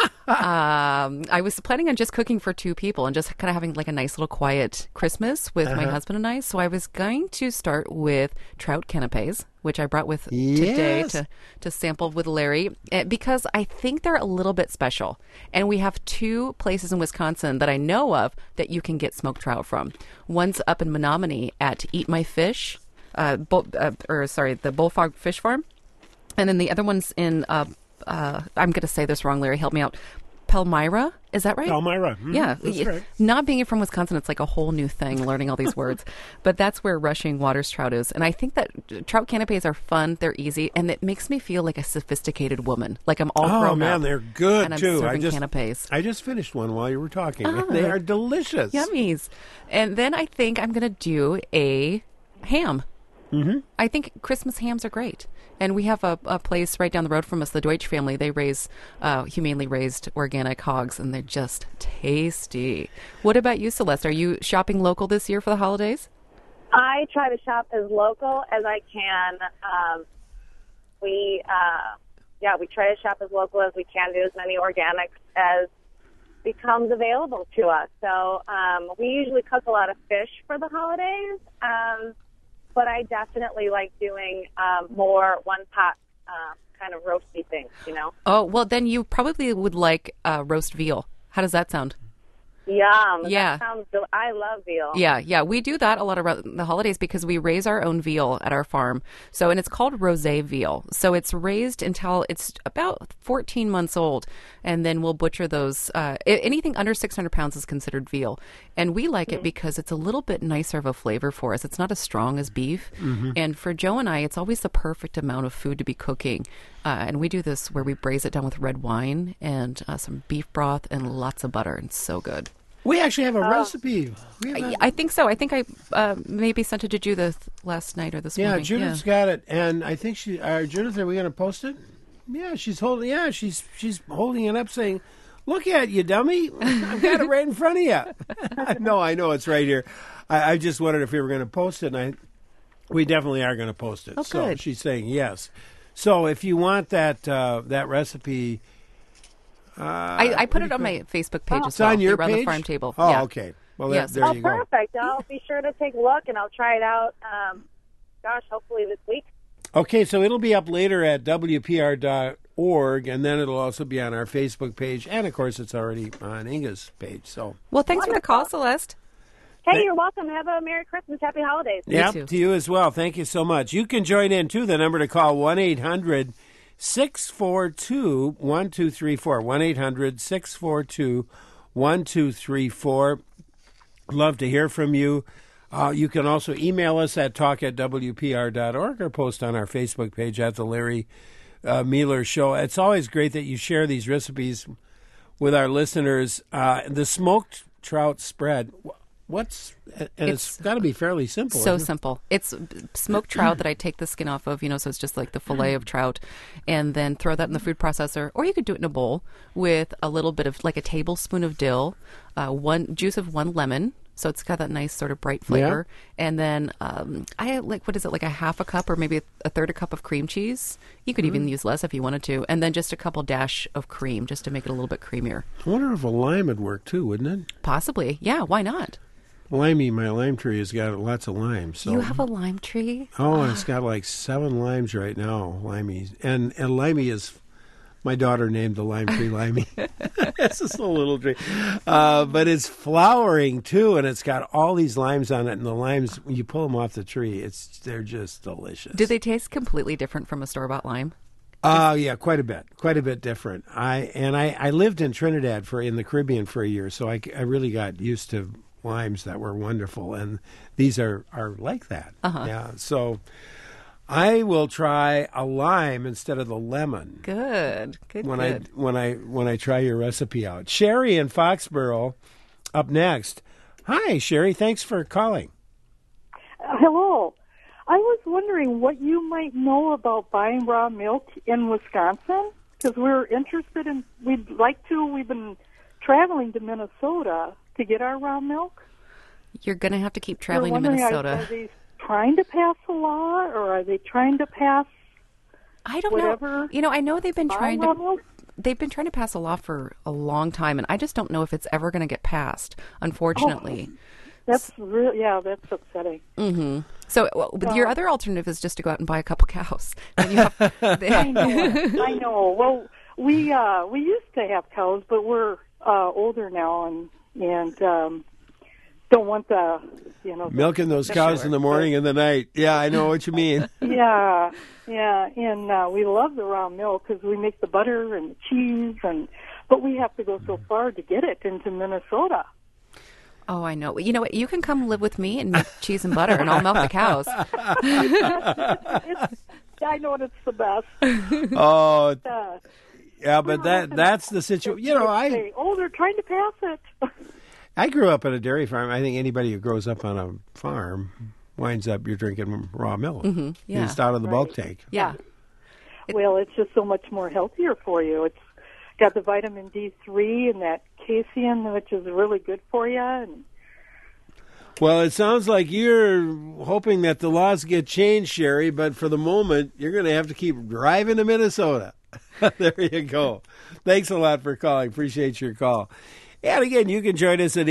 I was planning on just cooking for two people and just kind of having like a nice little quiet Christmas with my husband and I. So I was going to start with trout canapes, which I brought with today to sample with Larry, because I think they're a little bit special. And we have two places in Wisconsin that I know of that you can get smoked trout from. One's up in Menominee at Eat My Fish, the Bullfrog Fish Farm. And then the other one's in, I'm going to say this wrong, Larry, help me out. Palmyra, is that right? Palmyra. Yeah. That's right. Not being from Wisconsin, it's like a whole new thing, learning all these words. But that's where Rushing Waters trout is. And I think that trout canapes are fun, they're easy, and it makes me feel like a sophisticated woman. Like I'm all grown up. Oh, man, they're good, and I'm too. serving canapes. I just finished one while you were talking. They are delicious. Yummies. And then I think I'm going to do a ham. Mm-hmm. I think Christmas hams are great. And we have a place right down the road from us, the Deutsch family. They raise humanely raised organic hogs, and they're just tasty. What about you, Celeste? Are you shopping local this year for the holidays? I try to shop as local as I can. We try to shop as local as we can, do as many organics as becomes available to us. So we usually cook a lot of fish for the holidays. But I definitely like doing more one-pot kind of roasty things, you know? Oh, well, then you probably would like roast veal. How does that sound? Yum. Yeah. I love veal. Yeah. We do that a lot around the holidays because we raise our own veal at our farm. So, and it's called rosé veal. So it's raised until it's about 14 months old, and then we'll butcher those. Anything under 600 pounds is considered veal. And we like it because it's a little bit nicer of a flavor for us. It's not as strong as beef. Mm-hmm. And for Joe and I, it's always the perfect amount of food to be cooking. And we do this where we braise it down with red wine and some beef broth and lots of butter. And it's so good. We actually have a recipe. I think so. I think I maybe sent it to Judith last night or this morning. Yeah, Judith's got it, and I think Judith, are we going to post it? Yeah, she's holding it up, saying, "Look at you, dummy! I've got it right in front of you." No, I know it's right here. I just wondered if we were going to post it, and we definitely are going to post it. Oh, so good. she's saying yes. So if you want that recipe. I put it on my Facebook page as it's well. on your around page? the farm table. Oh, yeah. okay. Well, Yes. there you go. Perfect. I'll be sure to take a look, and I'll try it out, hopefully this week. Okay, so it'll be up later at WPR.org, and then it'll also be on our Facebook page, and of course it's already on Inga's page. So, well, thanks for the call, Celeste. Hey, you're welcome. Have a Merry Christmas. Happy holidays. Yeah, to you as well. Thank you so much. You can join in, too. The number to call, 1-800-642-1234, 1-800-642-1234. Love to hear from you. You can also email us at talk@wpr.org or post on our Facebook page at The Larry Mueller Show. It's always great that you share these recipes with our listeners. The smoked trout spread, it's got to be fairly simple. So simple. It's smoked trout that I take the skin off of, so it's just like the fillet of trout, and then throw that in the food processor. Or you could do it in a bowl with a little bit of, like a tablespoon of dill, juice of one lemon. So it's got that nice sort of bright flavor. Yeah. And then I like, like a half a cup or maybe a third a cup of cream cheese. You could even use less if you wanted to. And then just a couple dash of cream just to make it a little bit creamier. I wonder if a lime would work too, wouldn't it? Possibly. Yeah, why not? My lime tree has got lots of limes. So. You have a lime tree? Oh, it's got like 7 limes right now, Limey. And Limey is, my daughter named the lime tree Limey. It's just a little tree. But it's flowering too, and it's got all these limes on it. And the limes, when you pull them off the tree, they're just delicious. Do they taste completely different from a store-bought lime? Yeah, quite a bit different. I lived in Trinidad in the Caribbean for a year, so I really got used to limes that were wonderful, and these are like that. Uh-huh. Yeah, so I will try a lime instead of the lemon. Good. When I try your recipe out. Sherry in Foxborough up next. Hi, Sherry. Thanks for calling. Hello. I was wondering what you might know about buying raw milk in Wisconsin, because we're interested in. We've been traveling to Minnesota to get our raw milk. You're going to have to keep traveling to Minnesota. Are they trying to pass a law, or are they trying to pass? I don't know. I know they've been trying to. They've been trying to pass a law for a long time, and I just don't know if it's ever going to get passed. Unfortunately, that's that's upsetting. Mm-hmm. So your other alternative is just to go out and buy a couple cows. And you have, I know. Well, we used to have cows, but we're older now, and don't want the milking those cows in the morning and the night. Yeah, I know what you mean. Yeah, and we love the raw milk because we make the butter and the cheese, but we have to go so far to get it into Minnesota. Oh, I know. You know what? You can come live with me and make cheese and butter, and I'll milk the cows. I know it's the best. Oh, yeah, but that's the situation. They're trying to pass it. I grew up at a dairy farm. I think anybody who grows up on a farm winds up you're drinking raw milk. Mm-hmm. Yeah. Just out of the bulk tank. Yeah. Well, it's just so much more healthier for you. It's got the vitamin D3 and that casein, which is really good for you. Well, it sounds like you're hoping that the laws get changed, Sherry, but for the moment, you're going to have to keep driving to Minnesota. There you go. Thanks a lot for calling. Appreciate your call. And again, you can join us at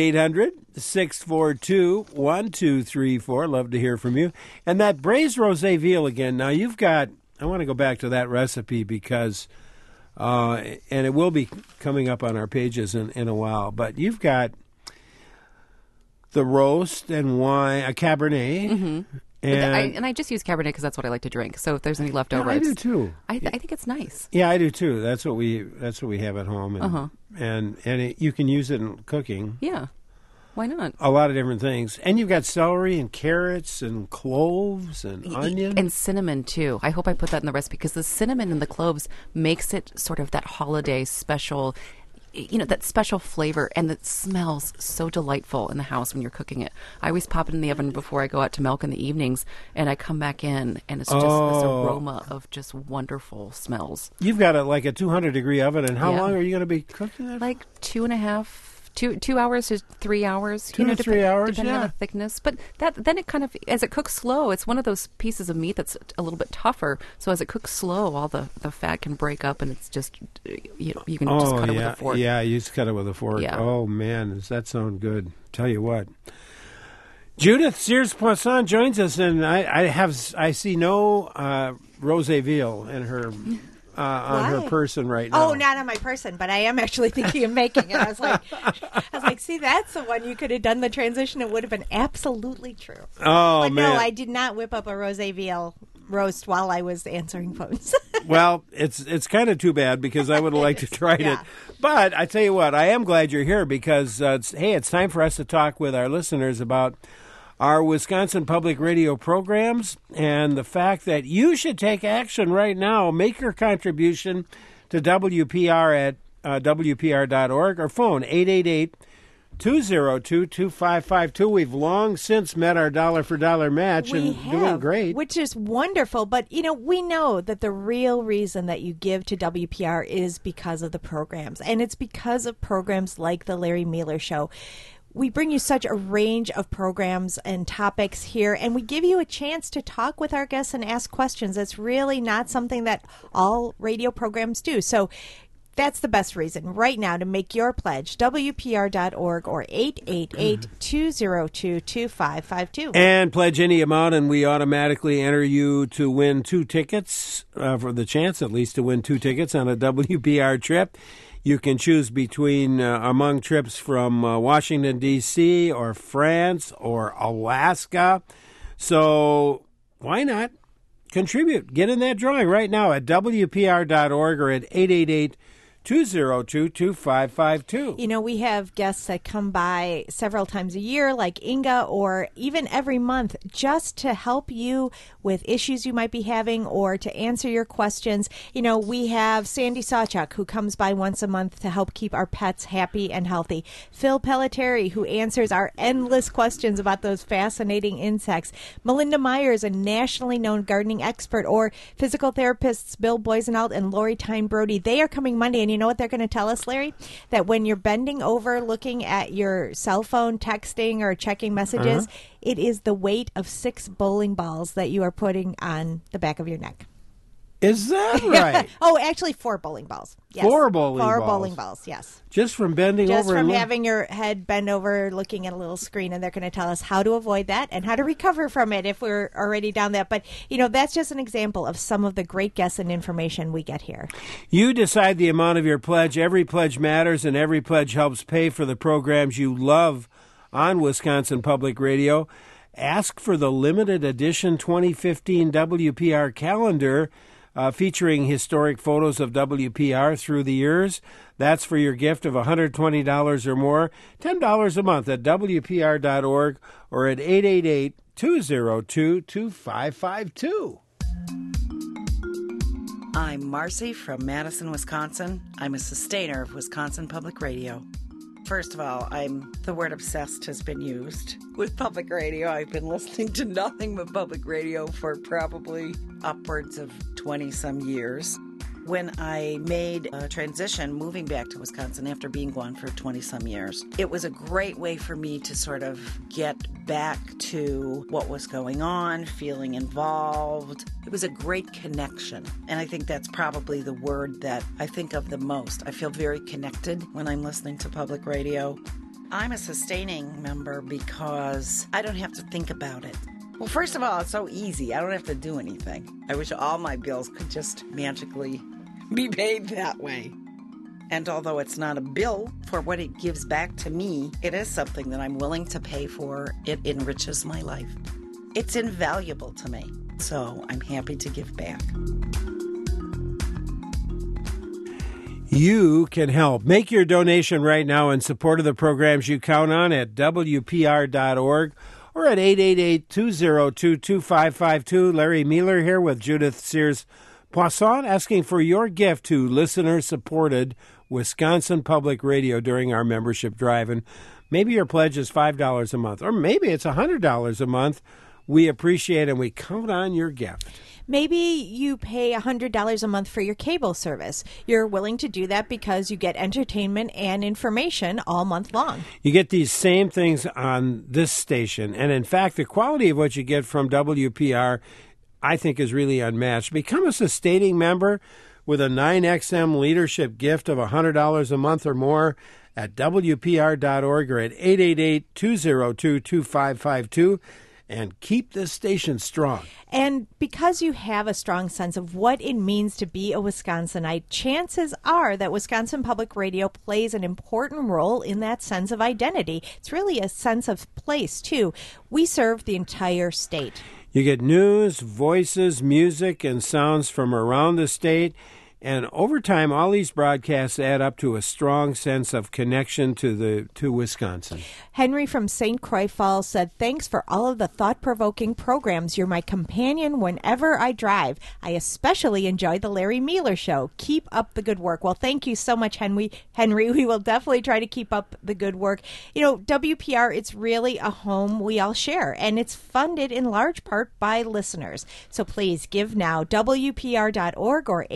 800-642-1234. Love to hear from you. And that braised rosé veal again. Now, I want to go back to that recipe because, and it will be coming up on our pages in a while, but you've got the roast and wine, a Cabernet. Mm-hmm. And I just use Cabernet because that's what I like to drink. So if there's any leftovers, I do too. I think it's nice. Yeah, I do too. That's what we have at home, and you can use it in cooking. Yeah, why not? A lot of different things, and you've got celery and carrots and cloves and onion and cinnamon too. I hope I put that in the recipe because the cinnamon and the cloves makes it sort of that holiday special. That special flavor, and it smells so delightful in the house when you're cooking it. I always pop it in the oven before I go out to milk in the evenings, and I come back in, and it's just this aroma of just wonderful smells. You've got a 200-degree oven, and how long are you going to be cooking that? Like 2 hours to 3 hours. 2 to 3 hours, depending on the thickness. But then it kind of, as it cooks slow, it's one of those pieces of meat that's a little bit tougher. So as it cooks slow, all the fat can break up, and it's just you can just cut it with a fork. Yeah, you just cut it with a fork. Yeah. Oh man, does that sound good? Tell you what. Judith Sears-Poisson joins us, and I see no rose veal in her. On her person right now. Oh, not on my person, but I am actually thinking of making it. I was like, see, that's the one you could have done the transition. It would have been absolutely true. Oh, but man. No, I did not whip up a rosé veal roast while I was answering phones. Well, it's kind of too bad because I would have liked to try it. But I tell you what, I am glad you're here because, it's time for us to talk with our listeners about our Wisconsin Public Radio programs and the fact that you should take action right now. Make your contribution to WPR at WPR.org or phone 888-202-2552. We've long since met our dollar-for-dollar match doing great. Which is wonderful. But, we know that the real reason that you give to WPR is because of the programs. And it's because of programs like the Larry Miller Show. We bring you such a range of programs and topics here, and we give you a chance to talk with our guests and ask questions. It's really not something that all radio programs do. So that's the best reason right now to make your pledge. WPR.org or 888-202-2552. And pledge any amount, and we automatically enter you to win 2 tickets, for the chance at least to win 2 tickets on a WPR trip. You can choose between among trips from Washington, D.C. or France or Alaska. So why not contribute? Get in that drawing right now at WPR.org or at 888-202-2552. We have guests that come by several times a year, like Inga, or even every month, just to help you with issues you might be having or to answer your questions. We have Sandy Sawchuk, who comes by once a month to help keep our pets happy and healthy. Phil Pelletieri, who answers our endless questions about those fascinating insects. Melinda Myers, a nationally known gardening expert, or physical therapists Bill Boisenalt and Lori Tyne Brody. They are coming Monday, and you know what they're going to tell us, Larry? That when you're bending over looking at your cell phone, texting or checking messages, it is the weight of 6 bowling balls that you are putting on the back of your neck. Is that right? Oh, actually 4 bowling balls. Yes. 4 bowling balls. 4 bowling balls, yes. Just from bending over? Just from having your head bend over looking at a little screen, and they're going to tell us how to avoid that and how to recover from it if we're already down that. But, that's just an example of some of the great guests and information we get here. You decide the amount of your pledge. Every pledge matters, and every pledge helps pay for the programs you love on Wisconsin Public Radio. Ask for the limited edition 2015 WPR calendar featuring historic photos of WPR through the years. That's for your gift of $120 or more, $10 a month at WPR.org or at 888-202-2552. I'm Marcy from Madison, Wisconsin. I'm a sustainer of Wisconsin Public Radio. First of all, the word obsessed has been used with public radio. I've been listening to nothing but public radio for probably upwards of 20-some years. When I made a transition, moving back to Wisconsin after being gone for 20-some years, it was a great way for me to sort of get back to what was going on, feeling involved. It was a great connection, and I think that's probably the word that I think of the most. I feel very connected when I'm listening to public radio. I'm a sustaining member because I don't have to think about it. Well, first of all, it's so easy. I don't have to do anything. I wish all my bills could just magically be paid that way. And although it's not a bill for what it gives back to me, it is something that I'm willing to pay for. It enriches my life. It's invaluable to me, so I'm happy to give back. You can help. Make your donation right now in support of the programs you count on at WPR.org or at 888-202-2552. Larry Mueller here with Judith Sears-Poisson asking for your gift to listener-supported Wisconsin Public Radio during our membership drive. And maybe your pledge is $5 a month, or maybe it's $100 a month. We appreciate and we count on your gift. Maybe you pay $100 a month for your cable service. You're willing to do that because you get entertainment and information all month long. You get these same things on this station. And in fact, the quality of what you get from WPR, I think, is really unmatched. Become a sustaining member with a 9XM leadership gift of $100 a month or more at WPR.org or at 888-202-2552. And keep this station strong. And because you have a strong sense of what it means to be a Wisconsinite, chances are that Wisconsin Public Radio plays an important role in that sense of identity. It's really a sense of place, too. We serve the entire state. You get news, voices, music, and sounds from around the state. And over time, all these broadcasts add up to a strong sense of connection to Wisconsin. Henry from St. Croix Falls said, "Thanks for all of the thought-provoking programs. You're my companion whenever I drive. I especially enjoy the Larry Mueller Show. Keep up the good work." Well, thank you so much, Henry. We will definitely try to keep up the good work. You know, WPR, it's really a home we all share, and it's funded in large part by listeners. So please give now, WPR.org or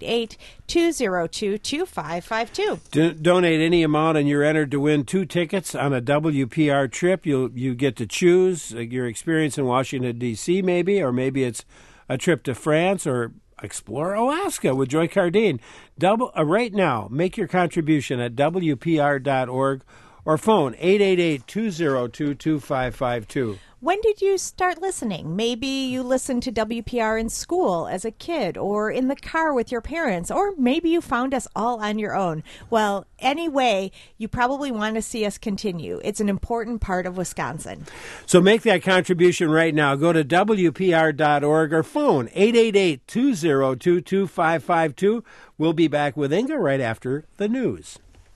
888-202-2552. Donate any amount and you're entered to win 2 tickets on a WPR trip. You get to choose your experience in Washington, D.C. maybe, or maybe it's a trip to France or explore Alaska with Joy Cardine. Right now, make your contribution at WPR.org or phone 888-202-2552. When did you start listening? Maybe you listened to WPR in school as a kid or in the car with your parents, or maybe you found us all on your own. Well, anyway, you probably want to see us continue. It's an important part of Wisconsin. So make that contribution right now. Go to WPR.org or phone 888-202-2552. We'll be back with Inga right after the news.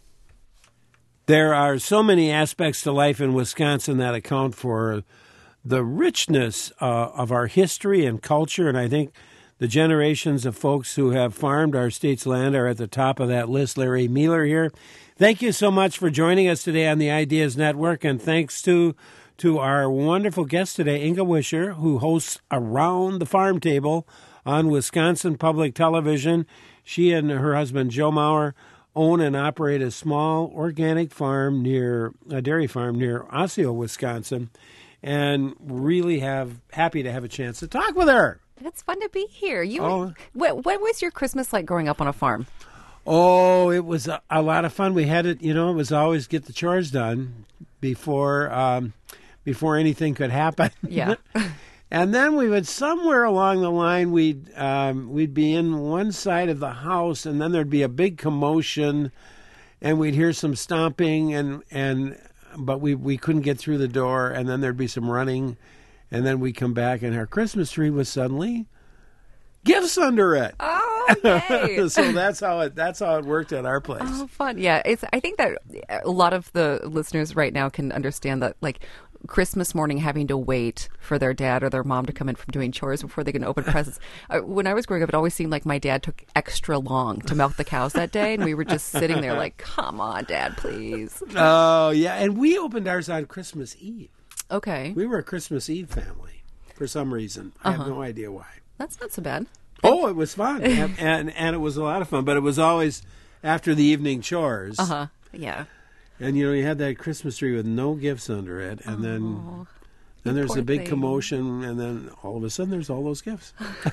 There are so many aspects to life in Wisconsin that account for the richness of our history and culture, and I think the generations of folks who have farmed our state's land are at the top of that list. Larry Mueller here. Thank you so much for joining us today on the Ideas Network, and thanks to our wonderful guest today, Inga Wischer, who hosts Around the Farm Table on Wisconsin Public Television. She and her husband, Joe Maurer, own and operate a small organic farm near a dairy farm near Osseo, Wisconsin, and really happy to have a chance to talk with her. It's fun to be here. What was your Christmas like growing up on a farm? Oh, it was a lot of fun. We had it, it was always get the chores done before anything could happen. Yeah. And then we would, somewhere along the line, we'd be in one side of the house, and then there'd be a big commotion, and we'd hear some stomping, but we couldn't get through the door, and then there'd be some running, and then we'd come back, and our Christmas tree was suddenly gifts under it. Oh, yay. So that's how it worked at our place. Oh, fun. Yeah, I think that a lot of the listeners right now can understand that, like, Christmas morning having to wait for their dad or their mom to come in from doing chores before they can open presents. When I was growing up, it always seemed like my dad took extra long to milk the cows that day, and we were just sitting there like, come on, Dad, please. Oh, yeah, and we opened ours on Christmas Eve. Okay. We were a Christmas Eve family for some reason. I have no idea why. That's not so bad. Oh, it was fun, and it was a lot of fun, but it was always after the evening chores. Uh-huh, yeah. And, you had that Christmas tree with no gifts under it, and then there's a big commotion, and then all of a sudden there's all those gifts.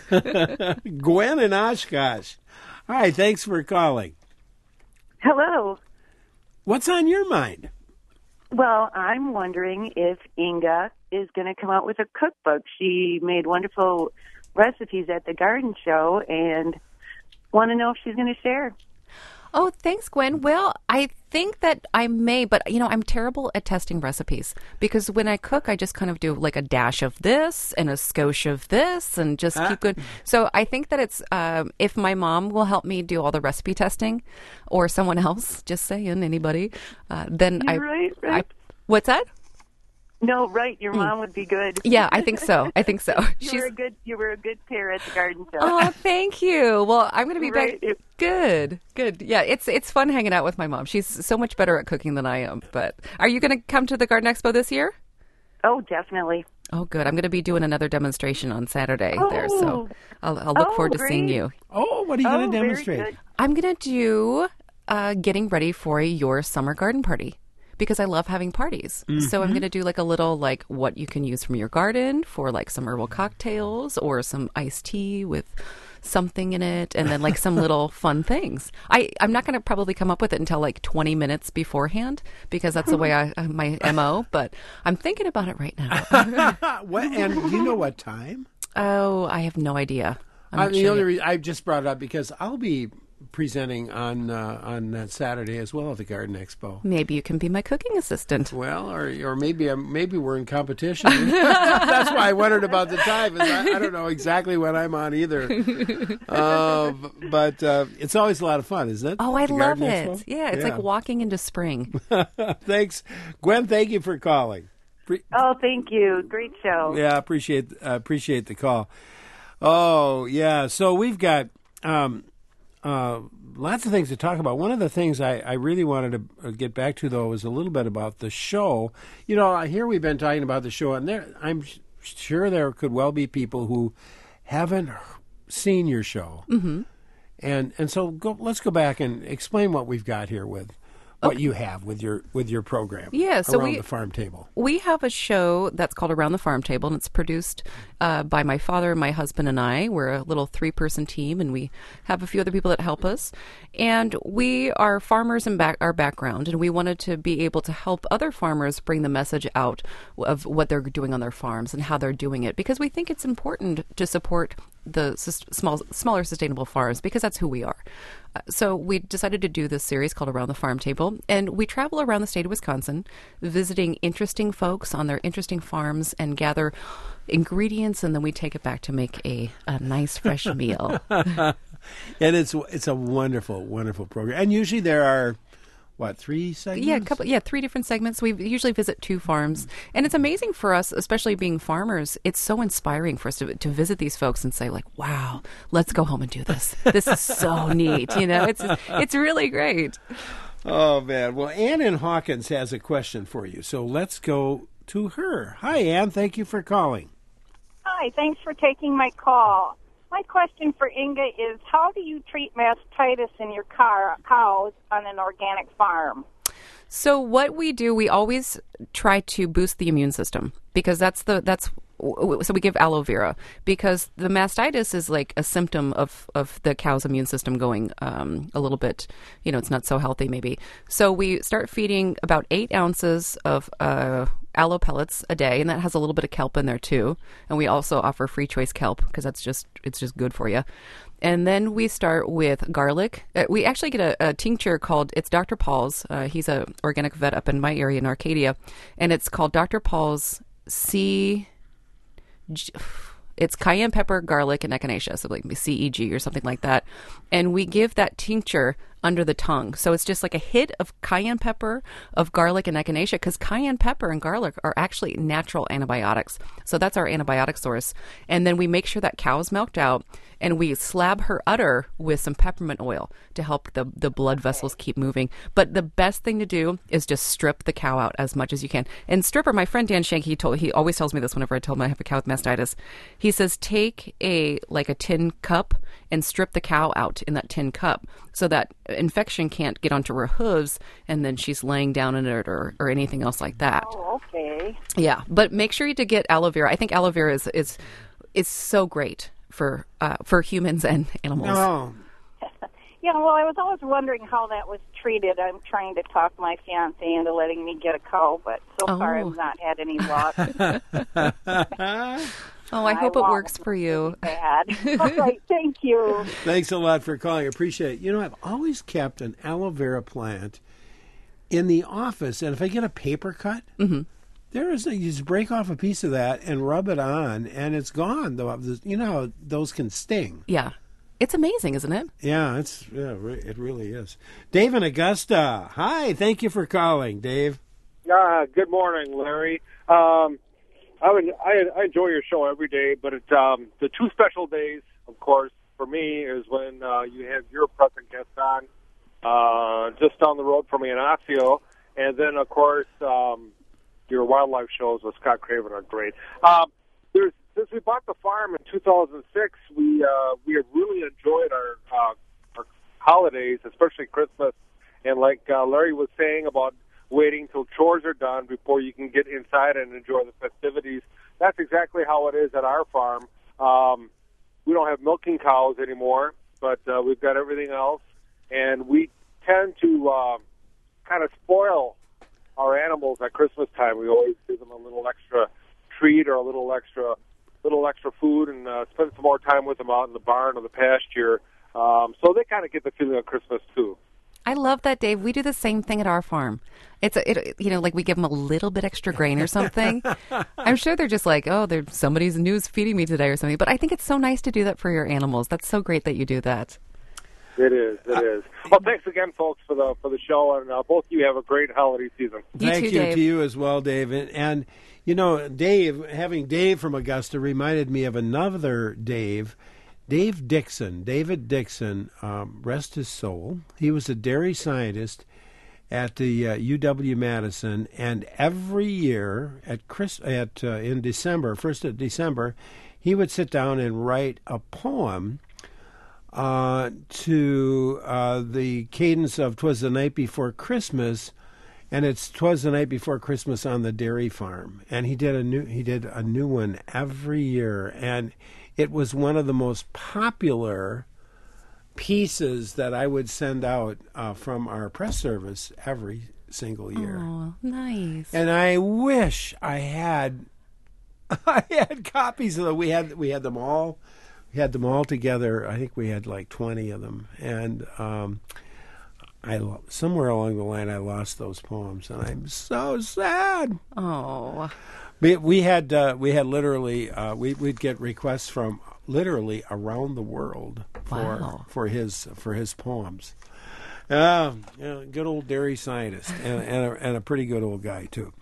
Gwen and Oshkosh. All right, thanks for calling. Hello. What's on your mind? Well, I'm wondering if Inga is going to come out with a cookbook. She made wonderful recipes at the garden show, and want to know if she's going to share. Oh, thanks, Gwen. Well, I think that I may, but I'm terrible at testing recipes because when I cook, I just kind of do like a dash of this and a skosh of this and just keep good. So I think that it's if my mom will help me do all the recipe testing, or someone else, just saying, anybody, then Right. What's that? No, right. Your mom would be good. Yeah, I think so. You were a good pair at the garden show. Oh, thank you. Well, I'm going to be back. Good. Yeah, it's fun hanging out with my mom. She's so much better at cooking than I am. But are you going to come to the Garden Expo this year? Oh, definitely. Oh, good. I'm going to be doing another demonstration on Saturday there, so I'll look forward to seeing you. Oh, what are you going to demonstrate? I'm going to do getting ready for your summer garden party. Because I love having parties. Mm-hmm. So I'm going to do like a little like what you can use from your garden for like some herbal cocktails or some iced tea with something in it, and then like some little fun things. I'm not going to probably come up with it until like 20 minutes beforehand because that's the way my MO, but I'm thinking about it right now. And you know what time? Oh, I have no idea. The only reason I just brought it up because I'll be presenting on that Saturday as well at the Garden Expo. Maybe you can be my cooking assistant. Well, or maybe we're in competition. That's why I wondered about the time. I don't know exactly when I'm on either. But it's always a lot of fun, isn't it? Oh, I love it. Expo? Yeah, it's like walking into spring. Thanks, Gwen. Thank you for calling. Oh, thank you. Great show. Yeah, appreciate the call. Oh, yeah. So we've got lots of things to talk about. One of the things I really wanted to get back to, though, was a little bit about the show. Here we've been talking about the show, and I'm sure there could well be people who haven't seen your show. Mm-hmm. And so let's go back and explain what we've got here with what you have with your program. Yeah, so Around the Farm Table. We have a show that's called Around the Farm Table, and it's produced by my father, my husband, and I. We're a little 3-person team, and we have a few other people that help us. And we are farmers in our background, and we wanted to be able to help other farmers bring the message out of what they're doing on their farms and how they're doing it, because we think it's important to support the smaller sustainable farms, because that's who we are. So we decided to do this series called Around the Farm Table, and we travel around the state of Wisconsin, visiting interesting folks on their interesting farms and gather ingredients, and then we take it back to make a nice fresh meal. And it's a wonderful, wonderful program. And usually there are 3 segments? 3 different segments. We usually visit 2 farms, and it's amazing for us, especially being farmers. It's so inspiring for us to visit these folks and say, like, "Wow, let's go home and do this. This is so neat." It's really great. Oh man! Well, Ann in Hawkins has a question for you, so let's go to her. Hi, Ann. Thank you for calling. Hi. Thanks for taking my call. My question for Inga is, how do you treat mastitis in your cows on an organic farm? So what we do, we always try to boost the immune system, because so we give aloe vera, because the mastitis is like a symptom of the cow's immune system going a little bit, it's not so healthy maybe. So we start feeding about 8 ounces of aloe pellets a day, and that has a little bit of kelp in there too. And we also offer free choice kelp, because it's just good for you. And then we start with garlic. We actually get a tincture called, it's Dr. Paul's. He's a organic vet up in my area in Arcadia, and it's called Dr. Paul's it's cayenne pepper, garlic, and echinacea, so like CEG or something like that. And we give that tincture under the tongue. So it's just like a hit of cayenne pepper, of garlic, and echinacea, because cayenne pepper and garlic are actually natural antibiotics. So that's our antibiotic source. And then we make sure that cow's milked out, and we slab her udder with some peppermint oil to help the blood vessels keep moving. But the best thing to do is just strip the cow out as much as you can. And stripper, my friend Dan Shank, he always tells me this whenever I tell him I have a cow with mastitis. He says, take a tin cup and strip the cow out in that tin cup, so that infection can't get onto her hooves, and then she's laying down in it or anything else like that. Oh, okay. Yeah, but make sure to get aloe vera. I think aloe vera is so great for humans and animals. Oh. Yeah, well, I was always wondering how that was treated. I'm trying to talk my fiance into letting me get a cow, but so far I've not had any luck. Oh, I hope it works for you. Bad. All right, thank you. Thanks a lot for calling. I appreciate it. You know, I've always kept an aloe vera plant in the office, and if I get a paper cut, you just break off a piece of that and rub it on, and it's gone. You know how those can sting. Yeah. It's amazing, isn't it? Yeah, it really is. Dave in Augusta. Hi, thank you for calling, Dave. Good morning, Larry. I enjoy your show every day, but it's the two special days, of course, for me is when you have your present guest on just down the road from me in Osseo, and then, of course, your wildlife shows with Scott Craven are great. Since we bought the farm in 2006, we have really enjoyed our holidays, especially Christmas, and like Larry was saying about waiting till chores are done before you can get inside and enjoy the festivities. That's exactly how it is at our farm. We don't have milking cows anymore, but we've got everything else, and we tend to kind of spoil our animals at Christmas time. We always give them a little extra treat or a little extra food, and spend some more time with them out in the barn or the pasture. So they kind of get the feeling of Christmas too. I love that, Dave. We do the same thing at our farm. Like we give them a little bit extra grain or something. I'm sure they're just like, oh, somebody's news feeding me today or something. But I think it's so nice to do that for your animals. That's so great that you do that. It is. Well, thanks again, folks, for the show, and both of you have a great holiday season. Thank you to you as well, Dave. And you know, having Dave from Augusta reminded me of another Dave. David Dixon, rest his soul. He was a dairy scientist at the UW-Madison, and every year in December, 1st of December, he would sit down and write a poem to the cadence of "'Twas the Night Before Christmas," and it's "'Twas the Night Before Christmas on the Dairy Farm," and he did a new one every year, and it was one of the most popular pieces that I would send out from our press service every single year. Oh, nice! And I wish I had copies of them. We had them all. We had them all together. I think we had like 20 of them, and somewhere along the line I lost those poems, and I'm so sad. Oh. We had literally we'd get requests from literally around the world for his poems. Good old dairy scientist and a pretty good old guy too.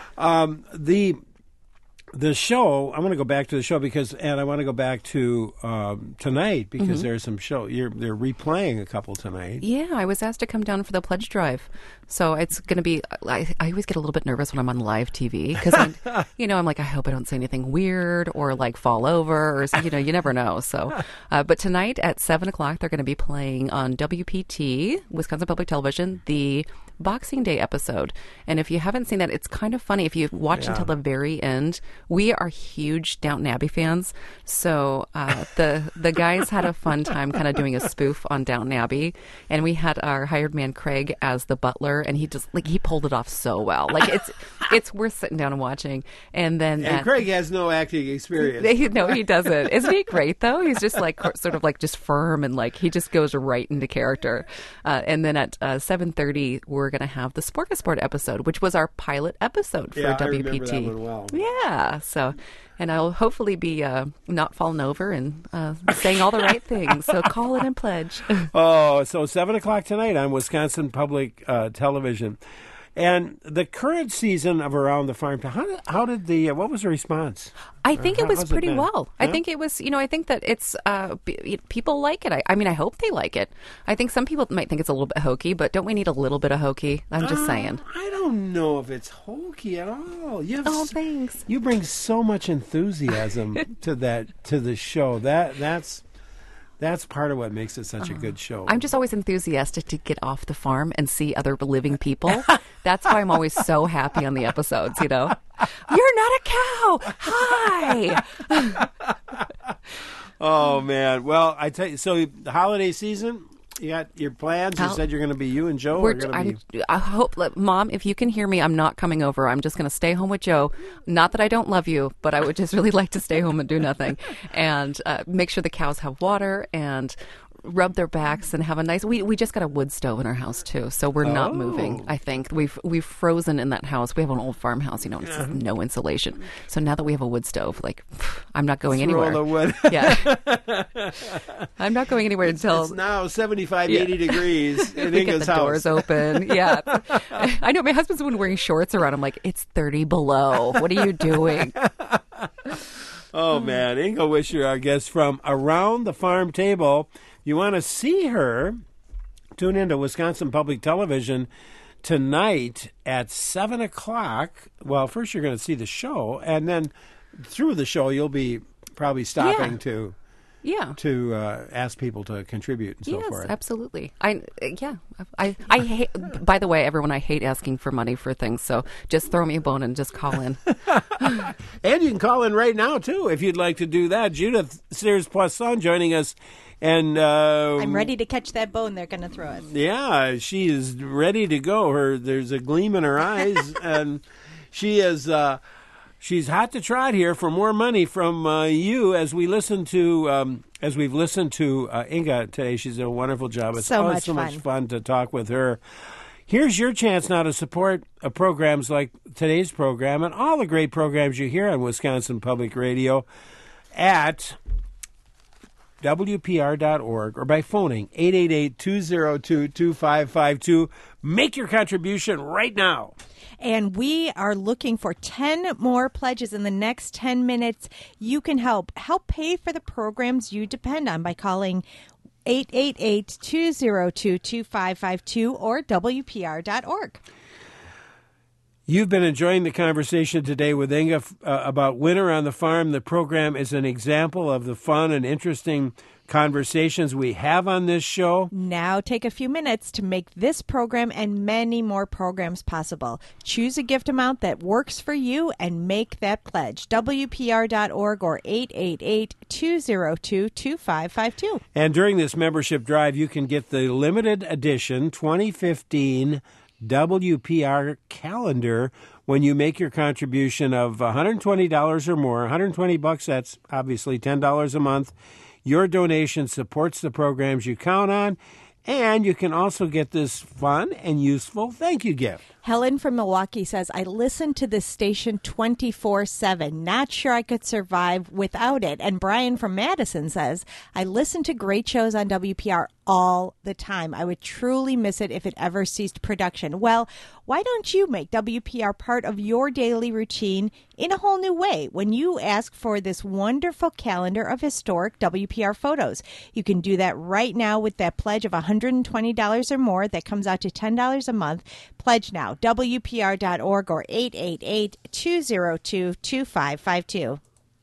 The show, I want to go back to the show and I want to go back to tonight because there's some show. They're replaying a couple tonight. Yeah, I was asked to come down for the pledge drive. So it's going to be, I always get a little bit nervous when I'm on live TV because I'm like, I hope I don't say anything weird or like fall over or, you never know. So, but tonight at 7:00, they're going to be playing on WPT, Wisconsin Public Television, the Boxing Day episode. And if you haven't seen that, it's kind of funny. If you watch until the very end, we are huge Downton Abbey fans. So the guys had a fun time kind of doing a spoof on Downton Abbey. And we had our hired man, Craig, as the butler. And he just, he pulled it off so well. Like, it's worth sitting down and watching. And Craig has no acting experience. No, he doesn't. Isn't he great, though? He's just, sort of, just firm. And, he just goes right into character. And then at 7:30, we're going to have the Sporkasport episode, which was our pilot episode for WPT. I remember that one well. Yeah. So, and I'll hopefully be not falling over and saying all the right things. So call it and pledge. So 7:00 tonight on Wisconsin Public Television. And the current season of Around the Farm, what was the response? I think it was pretty well. Yeah? I think it was, I think that it's, people like it. I mean, I hope they like it. I think some people might think it's a little bit hokey, but don't we need a little bit of hokey? I'm just saying. I don't know if it's hokey at all. Thanks. You bring so much enthusiasm to the show. That's part of what makes it such a good show. I'm just always enthusiastic to get off the farm and see other living people. That's why I'm always so happy on the episodes, You're not a cow! Hi! Oh, man. Well, I tell you, so the holiday season, You got your plans? You said you're going to be you and Joe? I hope, Mom, if you can hear me, I'm not coming over. I'm just going to stay home with Joe. Not that I don't love you, but I would just really like to stay home and do nothing. And make sure the cows have water and rub their backs and have a nice... We just got a wood stove in our house, too, so we're not moving, I think. We've frozen in that house. We have an old farmhouse, it's no insulation. So now that we have a wood stove, I'm not going anywhere. Roll the wood. Yeah. I'm not going anywhere until... It's now 75, 80 degrees in we get Inga's the house. doors open. Yeah. I know, my husband's been wearing shorts around. I'm like, it's 30 below. What are you doing? Oh, man. Inga Wisher, our guest from Around the Farm Table. You want to see her, tune into Wisconsin Public Television tonight at 7 o'clock. Well, first you're going to see the show, and then through the show you'll be probably stopping to ask people to contribute and so forth. Yes, absolutely. I hate, by the way, everyone, I hate asking for money for things, so just throw me a bone and just call in. And you can call in right now, too, if you'd like to do that. Judith Sears-Poisson joining us. And I'm ready to catch that bone they're going to throw us. Yeah, she is ready to go. There's a gleam in her eyes, and she is she's hot to trot here for more money from you. As we listen to we've listened to Inga today, she's done a wonderful job. It's always so much fun to talk with her. Here's your chance now to support programs like today's program and all the great programs you hear on Wisconsin Public Radio at WPR.org or by phoning 888-202-2552. Make your contribution right now. And we are looking for 10 more pledges in the next 10 minutes. You can help pay for the programs you depend on by calling 888-202-2552 or WPR.org. You've been enjoying the conversation today with Inga about Winter on the Farm. The program is an example of the fun and interesting conversations we have on this show. Now take a few minutes to make this program and many more programs possible. Choose a gift amount that works for you and make that pledge. WPR.org or 888-202-2552. And during this membership drive, you can get the limited edition 2015 WPR calendar when you make your contribution of $120 or more. $120, that's obviously $10 a month. Your donation supports the programs you count on, and you can also get this fun and useful thank you gift. Helen from Milwaukee says, I listen to this station 24/7. Not sure I could survive without it. And Brian from Madison says, I listen to great shows on WPR all the time. I would truly miss it if it ever ceased production. Well, why don't you make WPR part of your daily routine in a whole new way when you ask for this wonderful calendar of historic WPR photos? You can do that right now with that pledge of $120 or more. That comes out to $10 a month. Pledge now. WPR.org or 888-202-2552.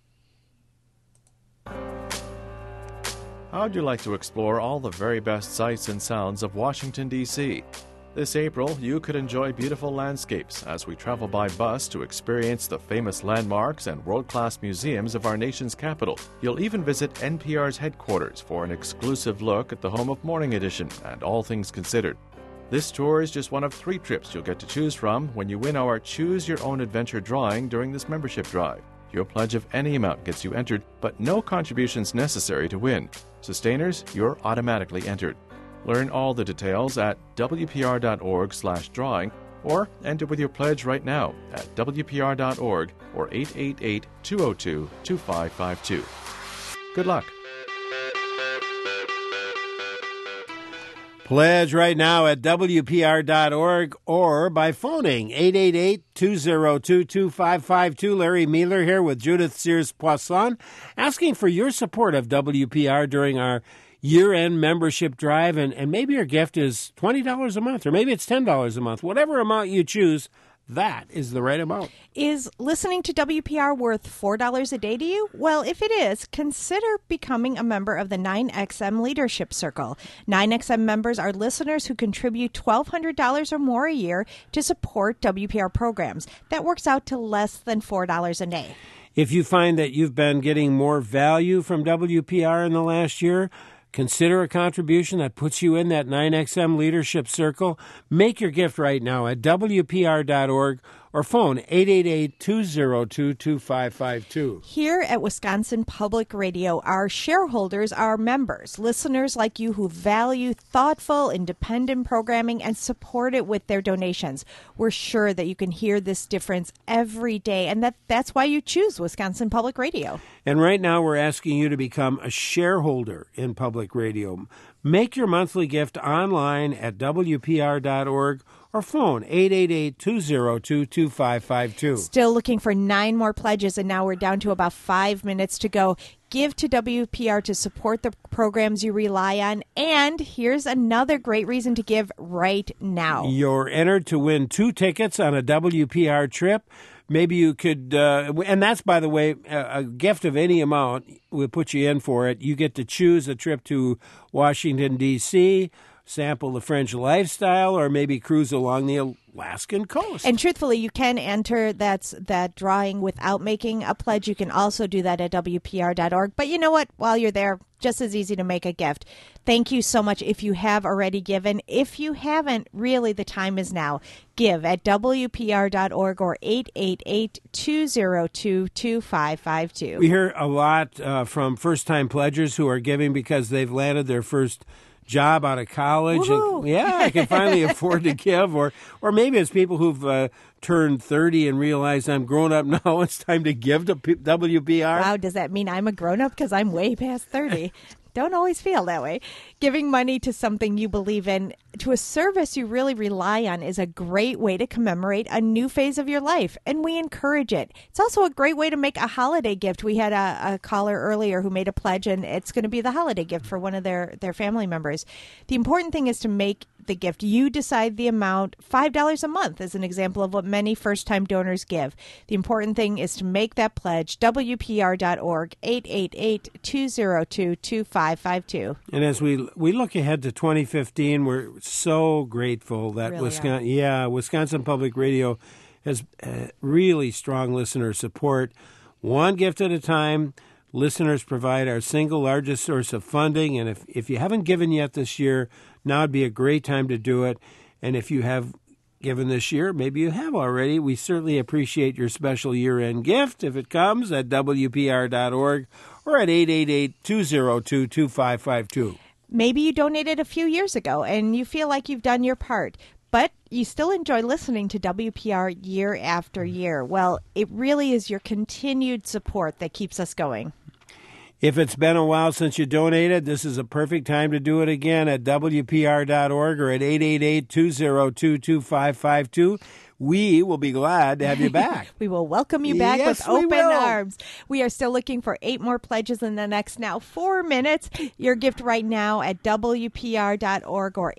How'd you like to explore all the very best sights and sounds of Washington, D.C.? This April, you could enjoy beautiful landscapes as we travel by bus to experience the famous landmarks and world-class museums of our nation's capital. You'll even visit NPR's headquarters for an exclusive look at the home of Morning Edition and All Things Considered. This tour is just one of 3 trips you'll get to choose from when you win our Choose Your Own Adventure drawing during this membership drive. Your pledge of any amount gets you entered, but no contributions necessary to win. Sustainers, you're automatically entered. Learn all the details at WPR.org/drawing or enter with your pledge right now at WPR.org or 888-202-2552. Good luck. Pledge right now at WPR.org or by phoning 888-202-2552. Larry Mealer here with Judith Sears-Poisson, asking for your support of WPR during our year-end membership drive. And maybe your gift is $20 a month, or maybe it's $10 a month. Whatever amount you choose, that is the right amount. Is listening to WPR worth $4 a day to you? Well, if it is, consider becoming a member of the 9XM Leadership Circle. 9XM members are listeners who contribute $1,200 or more a year to support WPR programs. That works out to less than $4 a day. If you find that you've been getting more value from WPR in the last year, Consider a contribution that puts you in that 9XM leadership circle. Make your gift right now at WPR.org or phone 888-202-2552. Here at Wisconsin Public Radio, our shareholders are members, listeners like you who value thoughtful, independent programming and support it with their donations. We're sure that you can hear this difference every day, and that's why you choose Wisconsin Public Radio. And right now we're asking you to become a shareholder in Public Radio. Make your monthly gift online at WPR.org or phone 888-202-2552. Still looking for 9 more pledges, and now we're down to about 5 minutes to go. Give to WPR to support the programs you rely on. And here's another great reason to give right now. You're entered to win 2 tickets on a WPR trip. Maybe you could, and that's, by the way, a gift of any amount. We'll put you in for it. You get to choose a trip to Washington, D.C., sample the French lifestyle, or maybe cruise along the Alaskan coast. And truthfully, you can enter that drawing without making a pledge. You can also do that at WPR.org. But you know what? While you're there, just as easy to make a gift. Thank you so much if you have already given. If you haven't, really the time is now. Give at WPR.org or 888-202-2552. We hear a lot from first-time pledgers who are giving because they've landed their first job out of college. And, I can finally afford to give. Or maybe it's people who've turned 30 and realized I'm grown up now. It's time to give to WPR. Wow, does that mean I'm a grown-up because I'm way past 30? Don't always feel that way. Giving money to something you believe in, to a service you really rely on, is a great way to commemorate a new phase of your life, and we encourage it. It's also a great way to make a holiday gift. We had a caller earlier who made a pledge, and it's going to be the holiday gift for one of their family members. The important thing is to make the gift. You decide the amount. $5 a month is an example of what many first-time donors give. The important thing is to make that pledge. WPR.org, 888-202-2552. And as we look ahead to 2015, we're so grateful that Wisconsin Public Radio has really strong listener support. One gift at a time. Listeners provide our single largest source of funding, and if you haven't given yet this year, now would be a great time to do it. And if you have given this year, maybe you have already, we certainly appreciate your special year-end gift if it comes at WPR.org or at 888-202-2552. Maybe you donated a few years ago and you feel like you've done your part, but you still enjoy listening to WPR year after year. Well, it really is your continued support that keeps us going. If it's been a while since you donated, this is a perfect time to do it again at WPR.org or at 888-202-2552. We will be glad to have you back. We will welcome you back with open arms. We are still looking for 8 more pledges in the next 4 minutes. Your gift right now at WPR.org or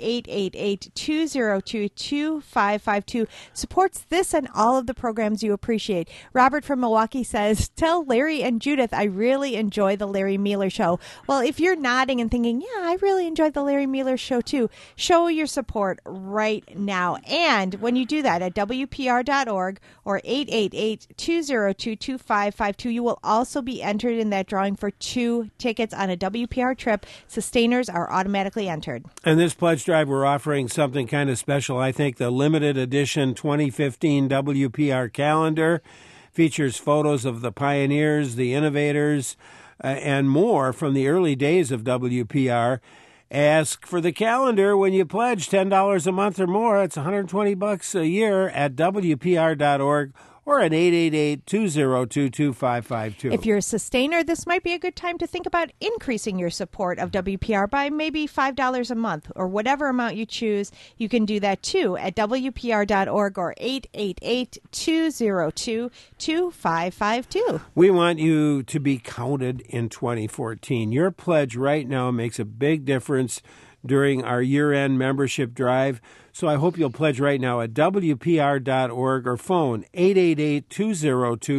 888-202-2552 supports this and all of the programs you appreciate. Robert from Milwaukee says, tell Larry and Judith I really enjoy the Larry Mueller Show. Well, if you're nodding and thinking, yeah, I really enjoyed the Larry Mueller Show too, show your support right now. And when you do that at WPR.org or 888-202-2552. You will also be entered in that drawing for 2 tickets on a WPR trip. Sustainers are automatically entered. And this pledge drive, we're offering something kind of special. I think the limited edition 2015 WPR calendar features photos of the pioneers, the innovators, and more from the early days of WPR. Ask for the calendar when you pledge $10 a month or more. It's $120 a year at WPR.org or at 888-202-2552. If you're a sustainer, this might be a good time to think about increasing your support of WPR by maybe $5 a month or whatever amount you choose. You can do that too at WPR.org or 888-202-2552. We want you to be counted in 2014. Your pledge right now makes a big difference during our year-end membership drive. So I hope you'll pledge right now at WPR.org or phone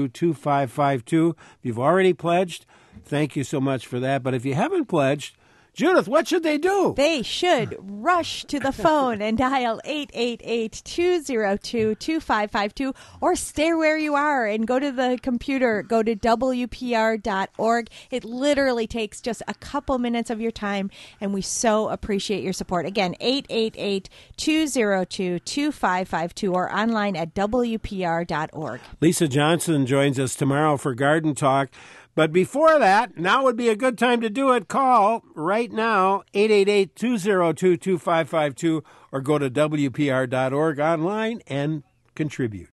888-202-2552. If you've already pledged, thank you so much for that. But if you haven't pledged, Judith, what should they do? They should rush to the phone and dial 888-202-2552 or stay where you are and go to the computer. Go to WPR.org. It literally takes just a couple minutes of your time, and we so appreciate your support. Again, 888-202-2552 or online at WPR.org. Lisa Johnson joins us tomorrow for Garden Talk. But before that, now would be a good time to do it. Call right now, 888-202-2552, or go to WPR.org online and contribute.